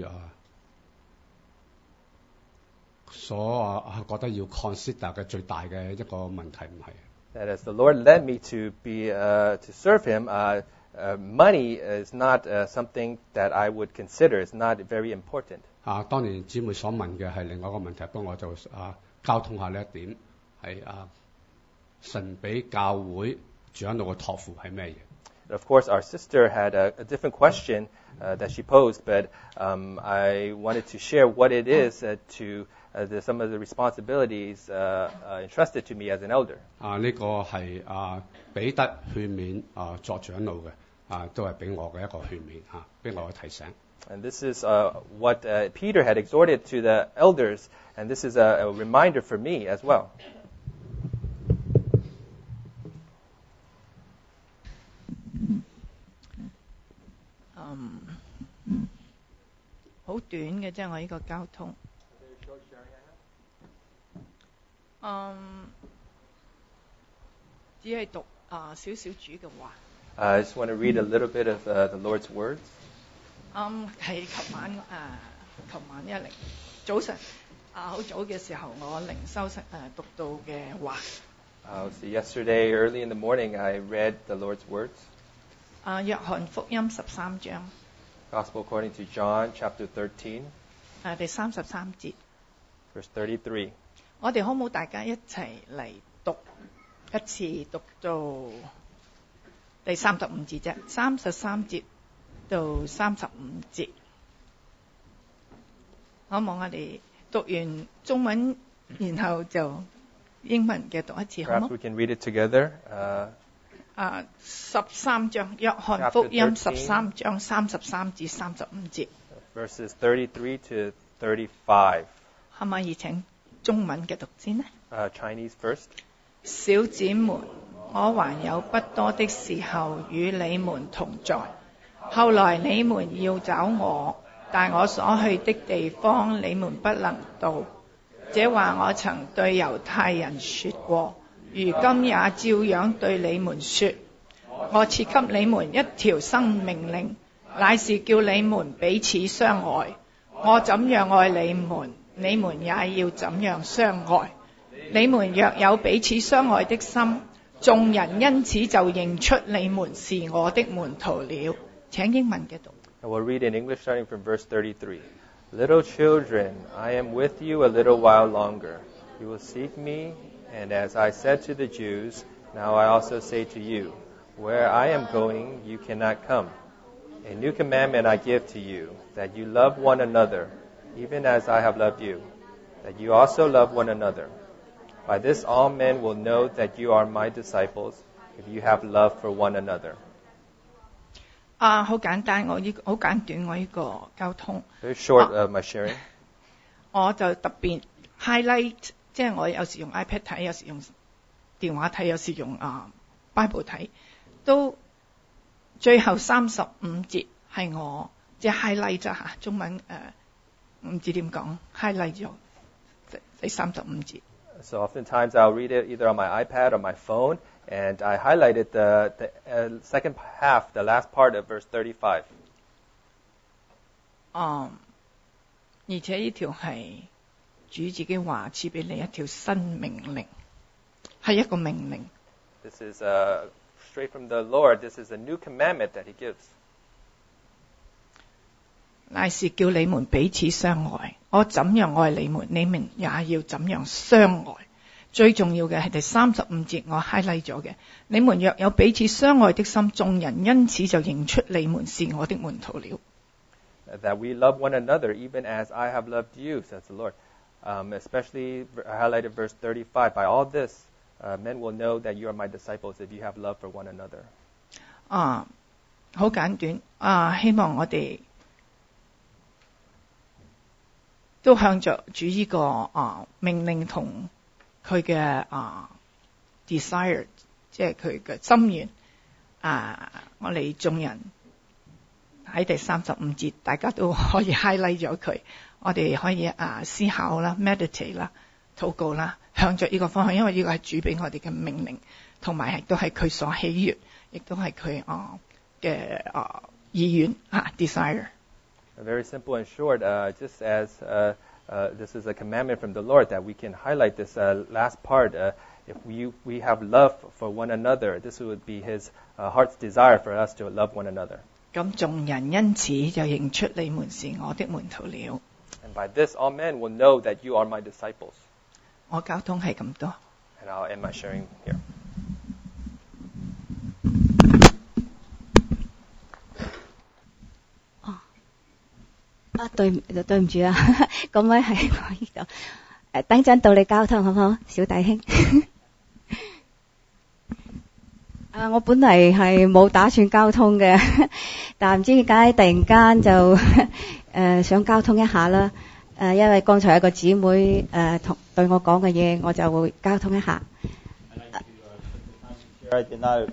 Speaker 10: 所覺得要 consider 嘅最大嘅一個問題唔係。
Speaker 4: That as the Lord led me to be to serve Him, money is not something that I would consider. It's not very important.
Speaker 10: 當然姊妹所問嘅係另外一個問題，不過我就交通下呢一點係神俾教會長老嘅託付係咩嘢？
Speaker 4: Of course, our sister had a different question that she posed, but I wanted to share what it is to some of the responsibilities entrusted to me as an elder.
Speaker 10: 呢個係彼得勸勉作長老嘅。 都係俾我嘅一個勸勉俾我嘅提醒。
Speaker 4: And this is what Peter had exhorted to the elders, and this is a reminder for me as well.
Speaker 5: 好短嘅啫，我呢個交通。只係讀少少主嘅話。
Speaker 4: I just want to read a little bit of the Lord's words.
Speaker 5: 係琴晚早晨好早嘅時候，我靈修讀到嘅話。
Speaker 4: So yesterday, early in the morning, I read the Lord's words.
Speaker 5: 約翰福音13章。
Speaker 4: Gospel according to John, chapter 13.
Speaker 5: 第33節。
Speaker 4: Verse 33.
Speaker 5: 我哋好唔好大家一齊嚟讀一次，讀到第35節啫，33節到35節。好冇？我哋讀完中文，然後就英文嘅讀一次，好冇？
Speaker 4: Perhaps we can read it together.
Speaker 5: 13章，約翰福音13章33至35節。
Speaker 4: Verses 33 to 35.
Speaker 5: 可唔可以請中文嘅讀先呢
Speaker 4: ？Chinese first.
Speaker 5: 小子們，我還有不多的時候與你們同在，後來你們要找我，但我所去的地方你們不能到。這話我曾對猶太人說過，如今也照樣對你們說。我賜給你們一條新命令，乃是叫你們彼此相愛。我怎樣愛你們，你們也要怎樣相愛。你們若有彼此相愛的心，眾人因此就認出你們是我的門徒了。請英文嘅讀。
Speaker 4: I will read in English starting from verse 33. Little children, I am with you a little while longer. You will seek me, and as I said to the Jews, now I also say to you, where I am going, you cannot come. A new commandment I give to you, that you love one another, even as I have loved you, that you also love one another. By this all men will know that you are my disciples, if you have love for one another.
Speaker 5: 好簡單，好簡短，我呢個交通。
Speaker 4: Very short my sharing.
Speaker 5: 我就特別 highlight， 即係我有時用 iPad 睇，有時用電話睇，有時用Bible 睇，都最後35節係我即係 highlight 咋嚇，中文唔知點講 highlight 咗第35節。
Speaker 4: So oftentimes I'll read it either on my iPad or my phone, and I highlighted the second half, the last part of verse 35.
Speaker 5: 而且呢條係主自己話賜俾你一條新命令，係一個命令。
Speaker 4: This is straight from the Lord. This is a new commandment that He gives.
Speaker 5: 乃是叫你們彼此相愛。我怎樣愛你們，你們也要怎樣相愛。最重要嘅係第35節我 highlight 咗嘅，你們若有彼此相愛的心，眾人因此就認出你們是我的門徒了。
Speaker 4: That we love one another, even as I have loved you, says the Lord. Especially highlighted verse 35. By all this, men will know that you are my disciples if you have love for one another.
Speaker 5: 好簡短希望我哋都向着主呢個命令同佢嘅desire， 即係佢嘅心願我哋眾人喺第35節，大家都可以 highlight 咗佢，我哋可以思考啦、meditate 啦、禱告啦，向着呢個方向，因為呢個係主俾我哋嘅命令，同埋亦都係佢所喜悅，亦都係佢嘅意願desire。
Speaker 4: Very simple and short, just as this is a commandment from the Lord, that we can highlight this last part. If we have love for one another, this would be His heart's desire for us to love one another.
Speaker 5: 咁眾人因此就認出你們是我的門徒了。
Speaker 4: And by this, all men will know that you are my disciples.
Speaker 5: 我交通係咁多。
Speaker 4: And I'll end my sharing here.
Speaker 11: 對唔住啊，咁位係我呢度，等陣到你交通好唔好，小弟兄？ 我本嚟係冇打算交通嘅，但唔知點解突然間就想交通一下啦。因為剛才有個姊妹對我講嘅嘢，我就會交通一下。
Speaker 6: I did not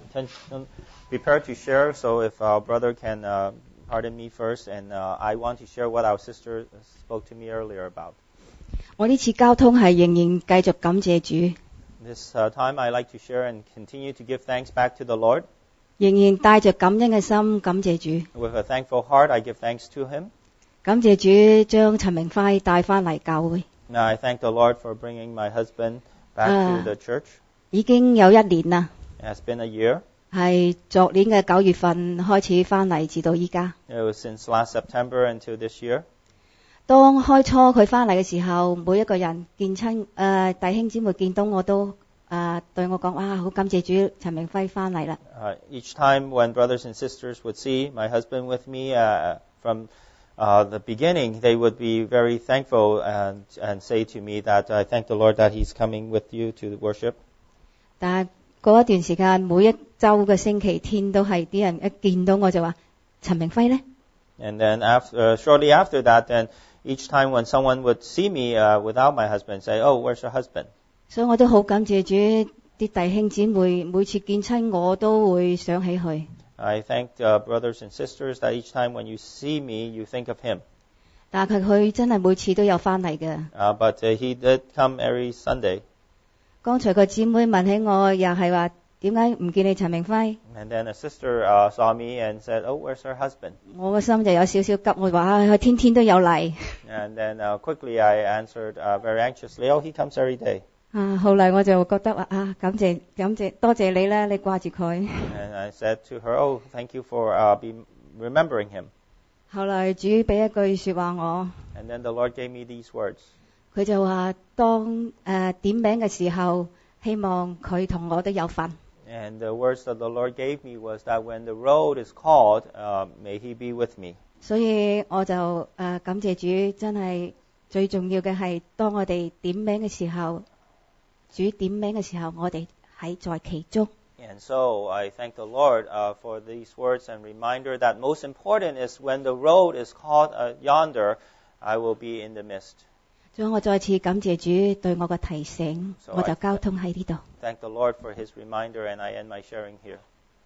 Speaker 6: prepare to share, so if our brother can pardon me first, and I want to share what our sister spoke to me earlier about.
Speaker 11: 我呢次交通係仍然繼續感謝主。
Speaker 6: This time I like to share and continue to give thanks back to the Lord.
Speaker 11: 仍然帶着感恩嘅心感謝主。
Speaker 6: With a thankful heart, I give thanks to Him.
Speaker 11: 感謝主將陳明輝帶返嚟教會。
Speaker 6: Now I thank the Lord for bringing my husband back to the church.
Speaker 11: 已經有1年啦。
Speaker 6: It has been a year.
Speaker 11: 係昨年嘅9月份開始返嚟，至到依家。
Speaker 6: It was since last September until this year.
Speaker 11: 當開初佢返嚟嘅時候，每一個人見親弟兄姊妹見到我都對我講：哇，好感謝主，陳明輝返嚟啦。
Speaker 6: Each time when brothers and sisters would see my husband with me from the beginning, they would be very thankful and say to me that I thank the Lord that He's coming with you to worship.
Speaker 11: 但係嗰一段時間，每一週嘅星期天都係啲人一見到我就話：陳明輝呢？
Speaker 6: And then shortly after that, then each time when someone would see me without my husband, say, "Oh, where's your husband?"
Speaker 11: 所以我都好感謝主，啲弟兄姊妹每次見親我都會想起佢。
Speaker 6: I thank brothers and sisters that each time when you see me, you think of him.
Speaker 11: 但係佢真係每次都有返嚟嘅。
Speaker 6: But he did come every Sunday.
Speaker 11: 剛才個姊妹問起我，又係話點解唔見你陳明輝？
Speaker 6: And then a sister saw me and said, "Oh, where's her husband?"
Speaker 11: 我個心就有少少急，我話佢天天都有嚟。
Speaker 6: And then quickly I answered very anxiously, "Oh, he comes every day."
Speaker 11: 後嚟我就覺得話感謝多謝你啦，你掛住佢。
Speaker 6: And I said to her, "Oh, thank you for remembering him."
Speaker 11: 後來主俾一句說話我。
Speaker 6: And then the Lord gave me these words.
Speaker 11: 佢就話當點名嘅時候，希望佢同我都有份。
Speaker 6: And the words that the Lord gave me was that when the road is called, may He be with me.
Speaker 11: 所以我就感謝主，真係最重要嘅係當我哋點名嘅時候，主點名嘅時候，我哋喺在其中。
Speaker 6: And so I thank the Lord for these words and reminder that most important is when the road is called yonder, I will be in the midst.
Speaker 11: 所以我再次感謝主對我嘅提醒，我就交通喺呢度。
Speaker 6: Thank the Lord for His reminder, and I end my sharing here.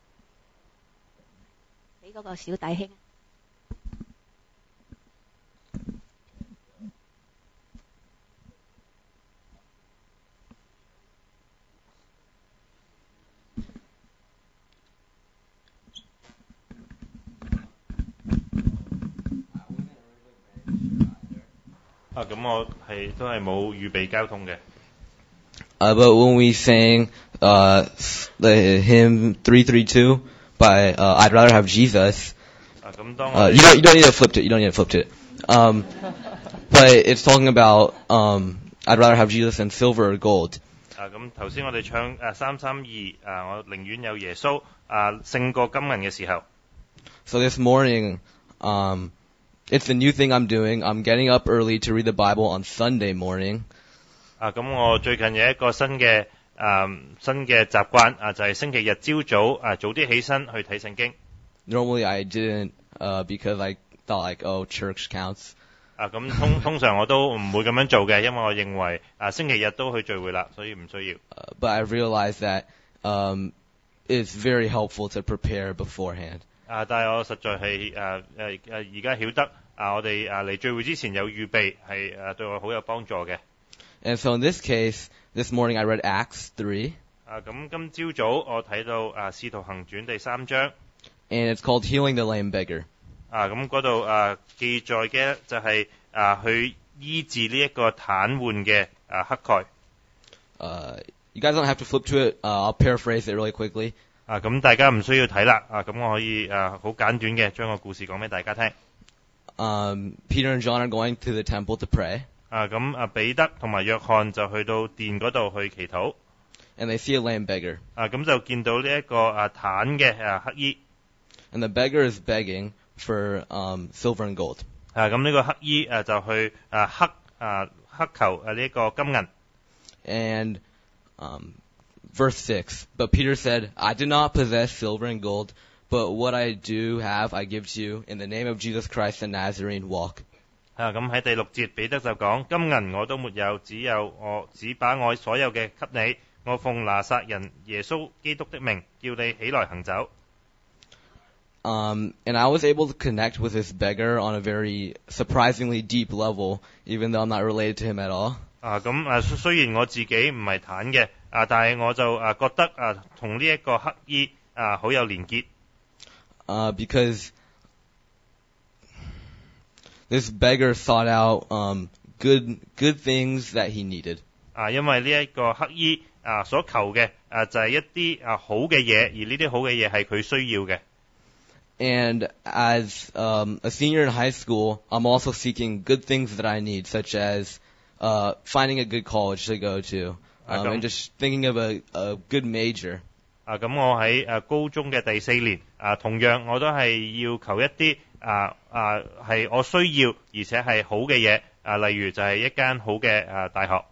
Speaker 11: 俾嗰個小弟兄。
Speaker 2: 咁我都係冇預備交通嘅。
Speaker 12: But when we sang the hymn 332 by I'd Rather Have Jesus, you don't need to flip it. You don't need to flip it. But it's talking about I'd rather have Jesus than silver or gold.
Speaker 2: 咁頭先我哋唱332我寧願有耶穌勝過金銀嘅時候。
Speaker 12: So this morning, it's a new thing I'm doing. I'm getting up early to read the Bible on Sunday morning.
Speaker 2: 咁我最近有一個新嘅習慣就係星期日朝早早啲起身去睇聖經。
Speaker 12: Normally I didn't because I thought church counts.
Speaker 2: 咁通常我都唔會咁樣做嘅，因為我認為星期日都去聚會啦，所以唔需要。
Speaker 12: But I realized that it's very helpful to prepare beforehand.
Speaker 2: 但係我實在係而家曉得我哋嚟聚會之前有預備係對我好有幫助嘅。
Speaker 12: And so in this case, this morning I read Acts 3.
Speaker 2: 咁今朝早我睇到使徒行傳第3章。
Speaker 12: And it's called Healing the Lame Beggar.
Speaker 2: 咁嗰度記載嘅就係去醫治呢一個癱瘓嘅乞丐。
Speaker 12: You guys don't have to flip to it. I'll paraphrase it really quickly.
Speaker 2: 咁大家唔需要睇啦。咁我可以好簡短嘅將個故事講俾大家聽。
Speaker 12: Peter and John are going to the temple to pray.
Speaker 2: 咁彼得同埋約翰就去到殿嗰度去祈禱。
Speaker 12: And they see a lame beggar.
Speaker 2: 咁就見到呢一個癱嘅乞衣。
Speaker 12: And the beggar is begging for silver and gold.
Speaker 2: 咁呢個乞衣就去乞求呢個金銀。
Speaker 12: And verse 6. But Peter said, I do not possess silver and gold, but what I do have I give to you. In the name of Jesus Christ the Nazarene, walk.
Speaker 2: 咁喺第6節，彼得就講：金銀我都沒有，只把我所有嘅給你。我奉拿撒人耶穌基督的名，叫你起來行走。
Speaker 12: And I was able to connect with this beggar on a very surprisingly deep level, even though I'm not related to him at all.
Speaker 2: 雖然我自己唔係坦嘅，但係我就覺得同呢一個乞衣好有連結。
Speaker 12: Because this beggar sought out good things that he needed.
Speaker 2: 因為呢一個乞衣所求嘅就係一啲好嘅嘢，而呢啲好嘅嘢係佢需要嘅。
Speaker 12: And as a senior in high school, I'm also seeking good things that I need, such as finding a good college to go to, and just thinking of a good major.
Speaker 2: 咁我喺高中嘅第4年，同樣我都係要求一啲係我需要而且係好嘅嘢，例如就係一間好嘅大學。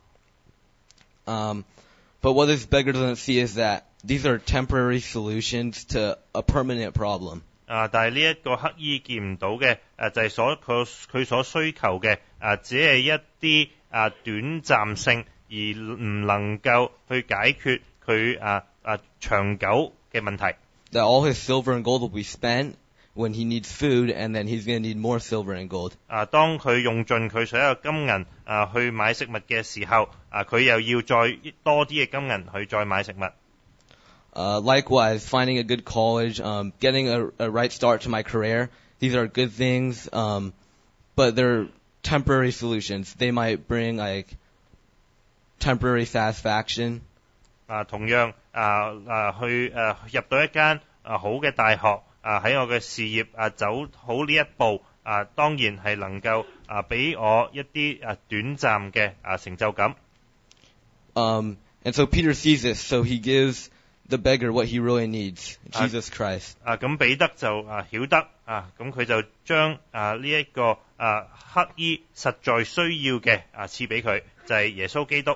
Speaker 12: But what this beggar doesn't see is that these are temporary solutions to a permanent problem.
Speaker 2: 但係呢一個乞衣見唔到嘅就係佢所需求嘅只係一啲短暫性，而唔能夠去解決佢長久嘅問題。
Speaker 12: That all his silver and gold will be spent when he needs food, and then he's going to need more silver and gold.
Speaker 2: 當佢用盡佢所有金銀去買食物嘅時候，佢又要再多啲嘅金銀去再買食物。
Speaker 12: Likewise, finding a good college, getting a right start to my career, these are good things, but they're temporary solutions. They might bring like temporary satisfaction.
Speaker 2: 同樣去入到一間好嘅大學，喺我嘅事業走好呢一步，當然係能夠俾我一啲短暫嘅成就感。
Speaker 12: And so Peter sees this, so he gives the beggar what he really needs, Jesus Christ.
Speaker 2: 咁彼得就曉得咁佢就將呢一個乞衣實在需要嘅賜俾佢，就係耶穌基督。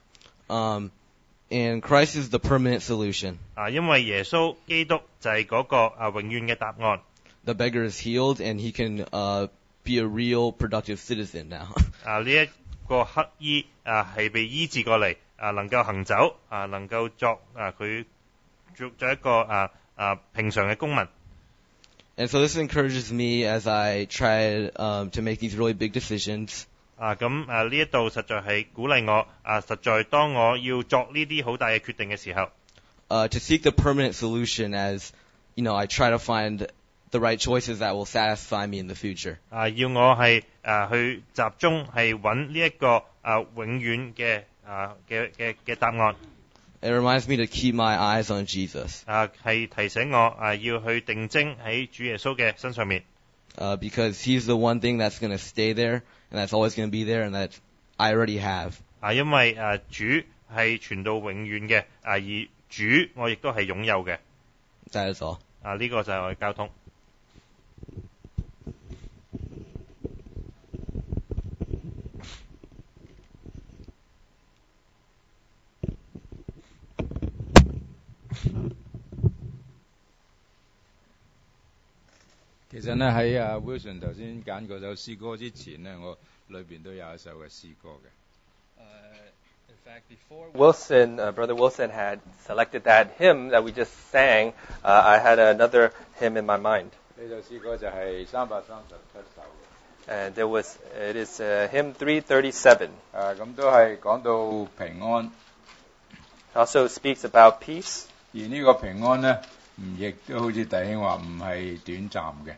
Speaker 12: And Christ is the permanent solution.
Speaker 2: 因為耶穌基督就係嗰個永遠嘅答案。
Speaker 12: The beggar is healed, and he can be a real productive citizen now.
Speaker 2: 呢一個乞衣係被醫治過嚟，能夠行走，能夠作佢做一個平常嘅公民。
Speaker 12: And so this encourages me as I try to make these really big decisions.
Speaker 2: 咁呢一度實在係鼓勵我實在當我要作呢啲好大嘅決定嘅時候
Speaker 12: ，to seek the permanent solution as, you know, I try to find the right choices that will satisfy me in the future.
Speaker 2: 要我係去集中係揾呢一個永遠嘅答案。
Speaker 12: It reminds me to keep my eyes on Jesus.
Speaker 2: 係提醒我要去定睛喺主耶穌嘅身上面。
Speaker 12: Because he's the one thing that's going to stay there, and that's always going to be there, and that I already have.
Speaker 2: 因為主係傳到永遠嘅，而主我亦都係擁有嘅。
Speaker 12: That is all.
Speaker 2: 呢個就係我嘅交通。
Speaker 7: 其實呢喺Wilson 頭先揀嗰首詩歌之前呢，我裏邊都有一首嘅詩歌嘅。
Speaker 4: In fact, before Brother Wilson had selected that hymn that we just sang, I had another hymn in my mind.
Speaker 7: 呢首詩歌就係337首。
Speaker 4: And it is hymn 337.
Speaker 7: 咁都係講到平安。
Speaker 4: It also speaks about peace.
Speaker 7: 而呢個平安呢，亦都好似弟兄話唔係短暫嘅。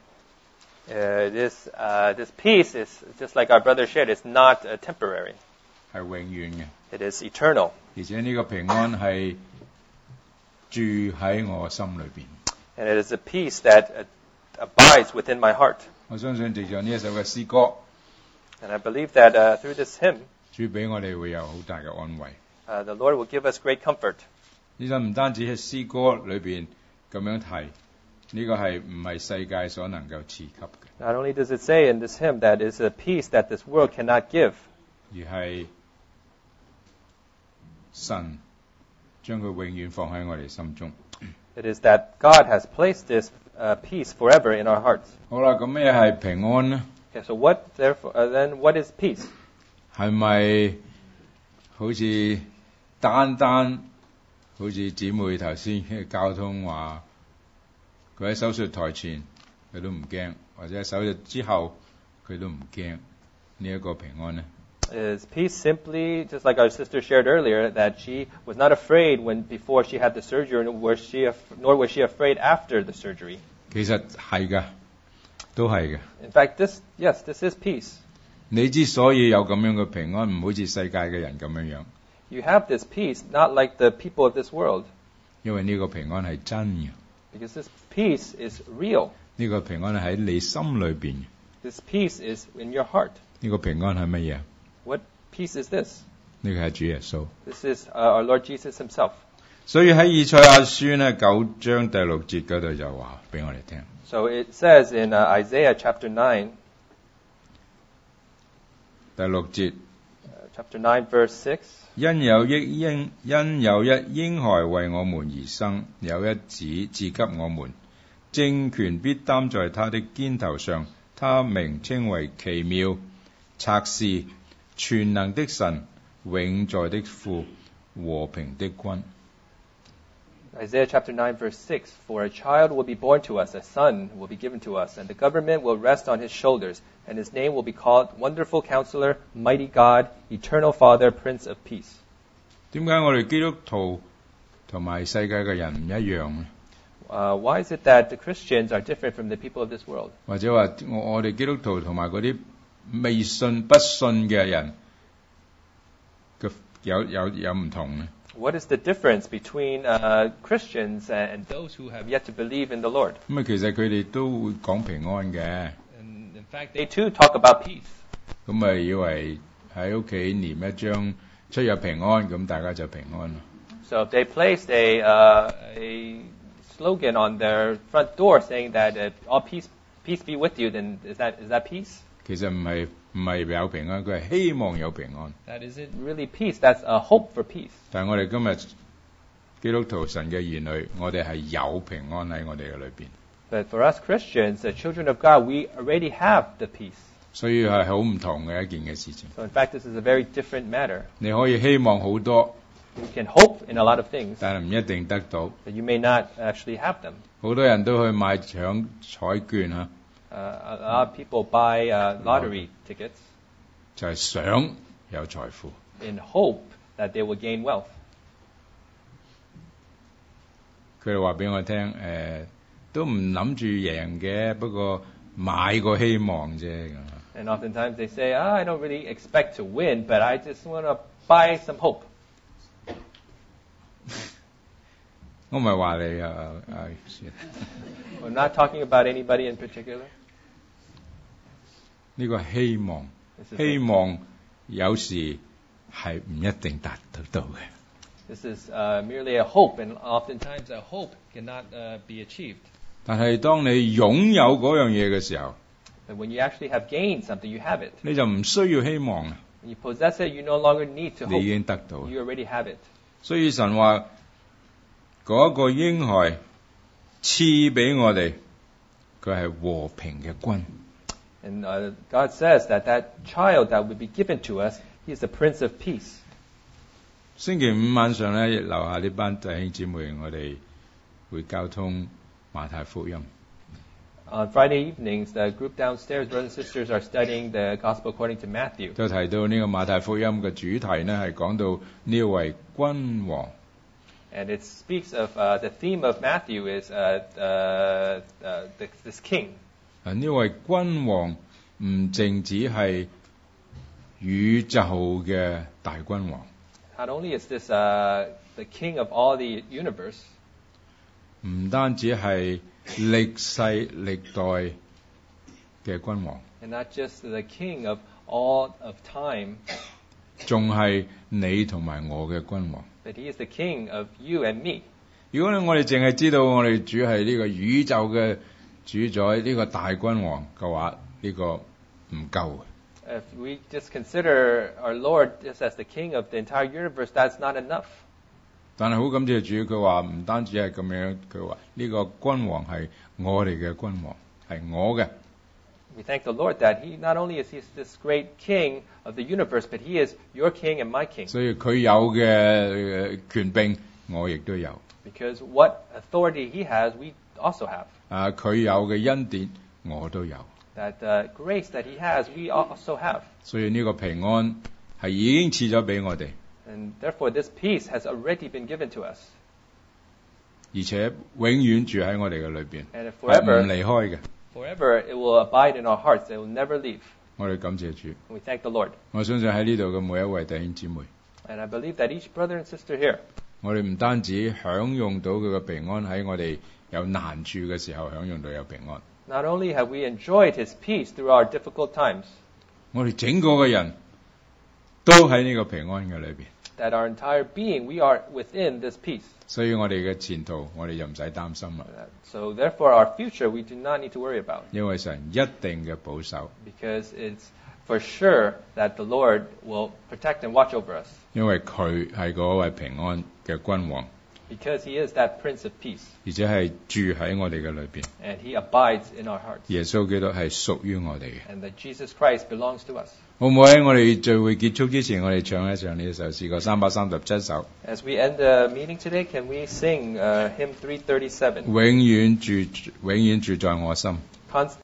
Speaker 4: This peace is just like our brother shared. It's not temporary.
Speaker 7: 係永遠嘅。
Speaker 4: It is eternal.
Speaker 7: 而且呢個平安係住喺我心裏邊。
Speaker 4: And it is a peace that abides within my heart.
Speaker 7: 我相信藉着呢一首嘅詩歌。
Speaker 4: And I believe that through this hymn,
Speaker 7: 主俾我哋會有好大嘅安慰。
Speaker 4: the Lord will give us great comfort.
Speaker 7: 呢首唔單止喺詩歌裏邊咁樣提，呢個係唔係世界所能夠賜給嘅。
Speaker 4: Not only does it say in this hymn that it's a peace that this world cannot give,
Speaker 7: 而係神將佢永遠放喺我哋心中。
Speaker 4: It is that God has placed this peace forever in our hearts.
Speaker 7: 好啦，咁咩係平安呢？
Speaker 4: Okay, so then what is peace?
Speaker 7: 係咪好似單單好似姊妹頭先嘅交通話，佢喺手術台前佢都唔驚，或者喺手術之後佢都唔驚呢一個平安呢？
Speaker 4: Is peace simply, just like our sister shared earlier, that she was not afraid before she had the surgery, nor was she afraid after the surgery?
Speaker 7: 其實係㗎，都係嘅。
Speaker 4: In fact, this is peace.
Speaker 7: 你之所以有咁樣嘅平安，唔好似世界嘅人咁樣樣。
Speaker 4: You have this peace, not like the people of this world.
Speaker 7: 因為呢個平安係真嘅。
Speaker 4: Because this peace is real.
Speaker 7: 呢個平安係喺你心裏邊。
Speaker 4: This peace is in your heart.
Speaker 7: 呢個平安係乜嘢？
Speaker 4: What peace is this?
Speaker 7: 呢個係主耶穌。
Speaker 4: This is our Lord Jesus himself.
Speaker 7: 所以喺以賽亞書呢9章第6節嗰度就話俾我哋聽。
Speaker 4: So it says in Isaiah chapter 9,
Speaker 7: 第6節
Speaker 4: chapter 9 verse 6.
Speaker 7: 因有一嬰孩為我們而生，有一子賜給我們，政權必擔在他的肩頭上，他名稱為奇妙、策士、全能的神、永在的父、和平的君。
Speaker 4: Isaiah chapter 9 verse 6. For a child will be born to us, a son will be given to us, and the government will rest on his shoulders, and his name will be called Wonderful Counselor, Mighty God, Eternal Father, Prince of Peace.
Speaker 7: 點解我哋基督徒同埋世界嘅人唔一樣呢？
Speaker 4: Why is it that the Christians are different from the people of this world?
Speaker 7: 或者話我哋基督徒同埋嗰啲未信不信嘅人嘅有唔同呢？
Speaker 4: What is the difference between Christians and those who have yet to believe in the Lord?
Speaker 7: 咁其實佢哋都會講平安嘅。
Speaker 4: And in fact, they too talk about peace.
Speaker 7: 咁咪以為喺屋企黏一張出入平安，咁大家就平安咯。
Speaker 4: So if they placed a slogan on their front door saying that all peace be with you, then is that peace?
Speaker 7: 其實唔係有平安，佢係希望有平安。
Speaker 4: That isn't really peace. That's a hope for peace.
Speaker 7: 但係我哋今日基督徒神嘅兒女，我哋係有平安喺我哋嘅裏邊。
Speaker 4: But for us Christians, the children of God, we already have the peace.
Speaker 7: 所以係好唔同嘅一件嘅事情。
Speaker 4: So in fact, this is a very different matter.
Speaker 7: 你可以希望好多，
Speaker 4: You can hope in a lot of things,
Speaker 7: 但係唔一定得到。
Speaker 4: but you may not actually have them.
Speaker 7: 好多人都去買搶彩券嚇，
Speaker 4: A lot of people buy lottery tickets
Speaker 7: 就係想有財富。
Speaker 4: in hope that they will gain wealth.
Speaker 7: 佢哋話俾我聽，都唔諗住贏嘅，不過買個希望啫。
Speaker 4: And oftentimes they say, I don't really expect to win, but I just want to buy some hope.
Speaker 7: 我唔係話你
Speaker 4: We're not talking about anybody in particular.
Speaker 7: 呢個希望，希望有時係唔一定達得到嘅。
Speaker 4: This is merely a hope, and oftentimes a hope cannot be achieved.
Speaker 7: 但係當你擁有嗰樣嘢嘅時候，
Speaker 4: But when you actually have gained something, you have it.
Speaker 7: 你就唔需要希望啦，
Speaker 4: When you possess it, you no longer need to
Speaker 7: 你已
Speaker 4: hope.
Speaker 7: 經得到。
Speaker 4: You already have it.
Speaker 7: 所以神話嗰個嬰孩賜俾我哋，佢係和平嘅君。
Speaker 4: And God says that child that will be given to us, He is the Prince of Peace.
Speaker 7: 星期五晚上咧，樓下呢班弟兄姊妹，我哋會交通馬太福音。
Speaker 4: On Friday evenings, the group downstairs, brothers and sisters, are studying the Gospel according to Matthew.
Speaker 7: 就提到呢個馬太福音嘅主題呢，係講到呢位君王。
Speaker 4: And it speaks of the theme of Matthew is this king.
Speaker 7: 呢位君王唔淨止係宇宙嘅大君王，
Speaker 4: Not only is this the king of all the universe,
Speaker 7: 唔單止係歷世歷代嘅君王，
Speaker 4: and not just the king of all of time,
Speaker 7: 仲係你同埋我嘅君王。
Speaker 4: but he is the king of you and me.
Speaker 7: 如果我哋淨係知道我哋主係呢個宇宙嘅主宰，呢個大君王嘅話，呢個唔夠。
Speaker 4: If we just consider our Lord just as the king of the entire universe, that's not enough.
Speaker 7: 但係好感謝主，佢話唔單止係咁樣，佢話呢個君王係我哋嘅君王，係我嘅。
Speaker 4: We thank the Lord that He not only is He this great King of the universe, but He is your King and my King.
Speaker 7: 所以佢有嘅權柄，我亦都有。
Speaker 4: Because what authority He has, we also have.
Speaker 7: 佢有嘅恩典，我都有。
Speaker 4: That grace that He has, we also have.
Speaker 7: 所以呢個平安係已經賜咗俾我哋。
Speaker 4: And therefore, this peace has already been given to us.
Speaker 7: 而且永遠住喺我哋嘅裏邊，
Speaker 4: And
Speaker 7: 係唔離開嘅。
Speaker 4: Forever, it will abide in our hearts. It will never leave.
Speaker 7: 我哋感謝主。
Speaker 4: And we thank the Lord.
Speaker 7: 我相信喺呢度嘅每一位弟兄姊妹，
Speaker 4: And I believe that each brother and sister here,
Speaker 7: 我哋唔單止享用到佢嘅平安，喺我哋有難處嘅時候享用到有平安。
Speaker 4: not only have we enjoyed His peace through our difficult times,
Speaker 7: 我哋整個嘅人都喺呢個平安嘅裏邊。
Speaker 4: that our entire being, we are within this peace.
Speaker 7: 所以我哋嘅前途，我哋就唔使擔心啦。
Speaker 4: So therefore, our future, we do not need to worry about.
Speaker 7: 因為神一定嘅保守。
Speaker 4: Because it's for sure that the Lord will protect and watch over us.
Speaker 7: 因為佢係嗰位平安嘅君王。
Speaker 4: Because He is that Prince of Peace.
Speaker 7: 而且係住喺我哋嘅裏邊。
Speaker 4: And He abides in our hearts.
Speaker 7: 耶穌基督係屬於我哋嘅。
Speaker 4: And that Jesus Christ belongs to us.
Speaker 7: 好唔好喺我哋聚會結束之前，我哋唱一唱呢首詩歌337首。
Speaker 4: As we end the meeting today, can we sing hymn 337?
Speaker 7: 永遠住在我心。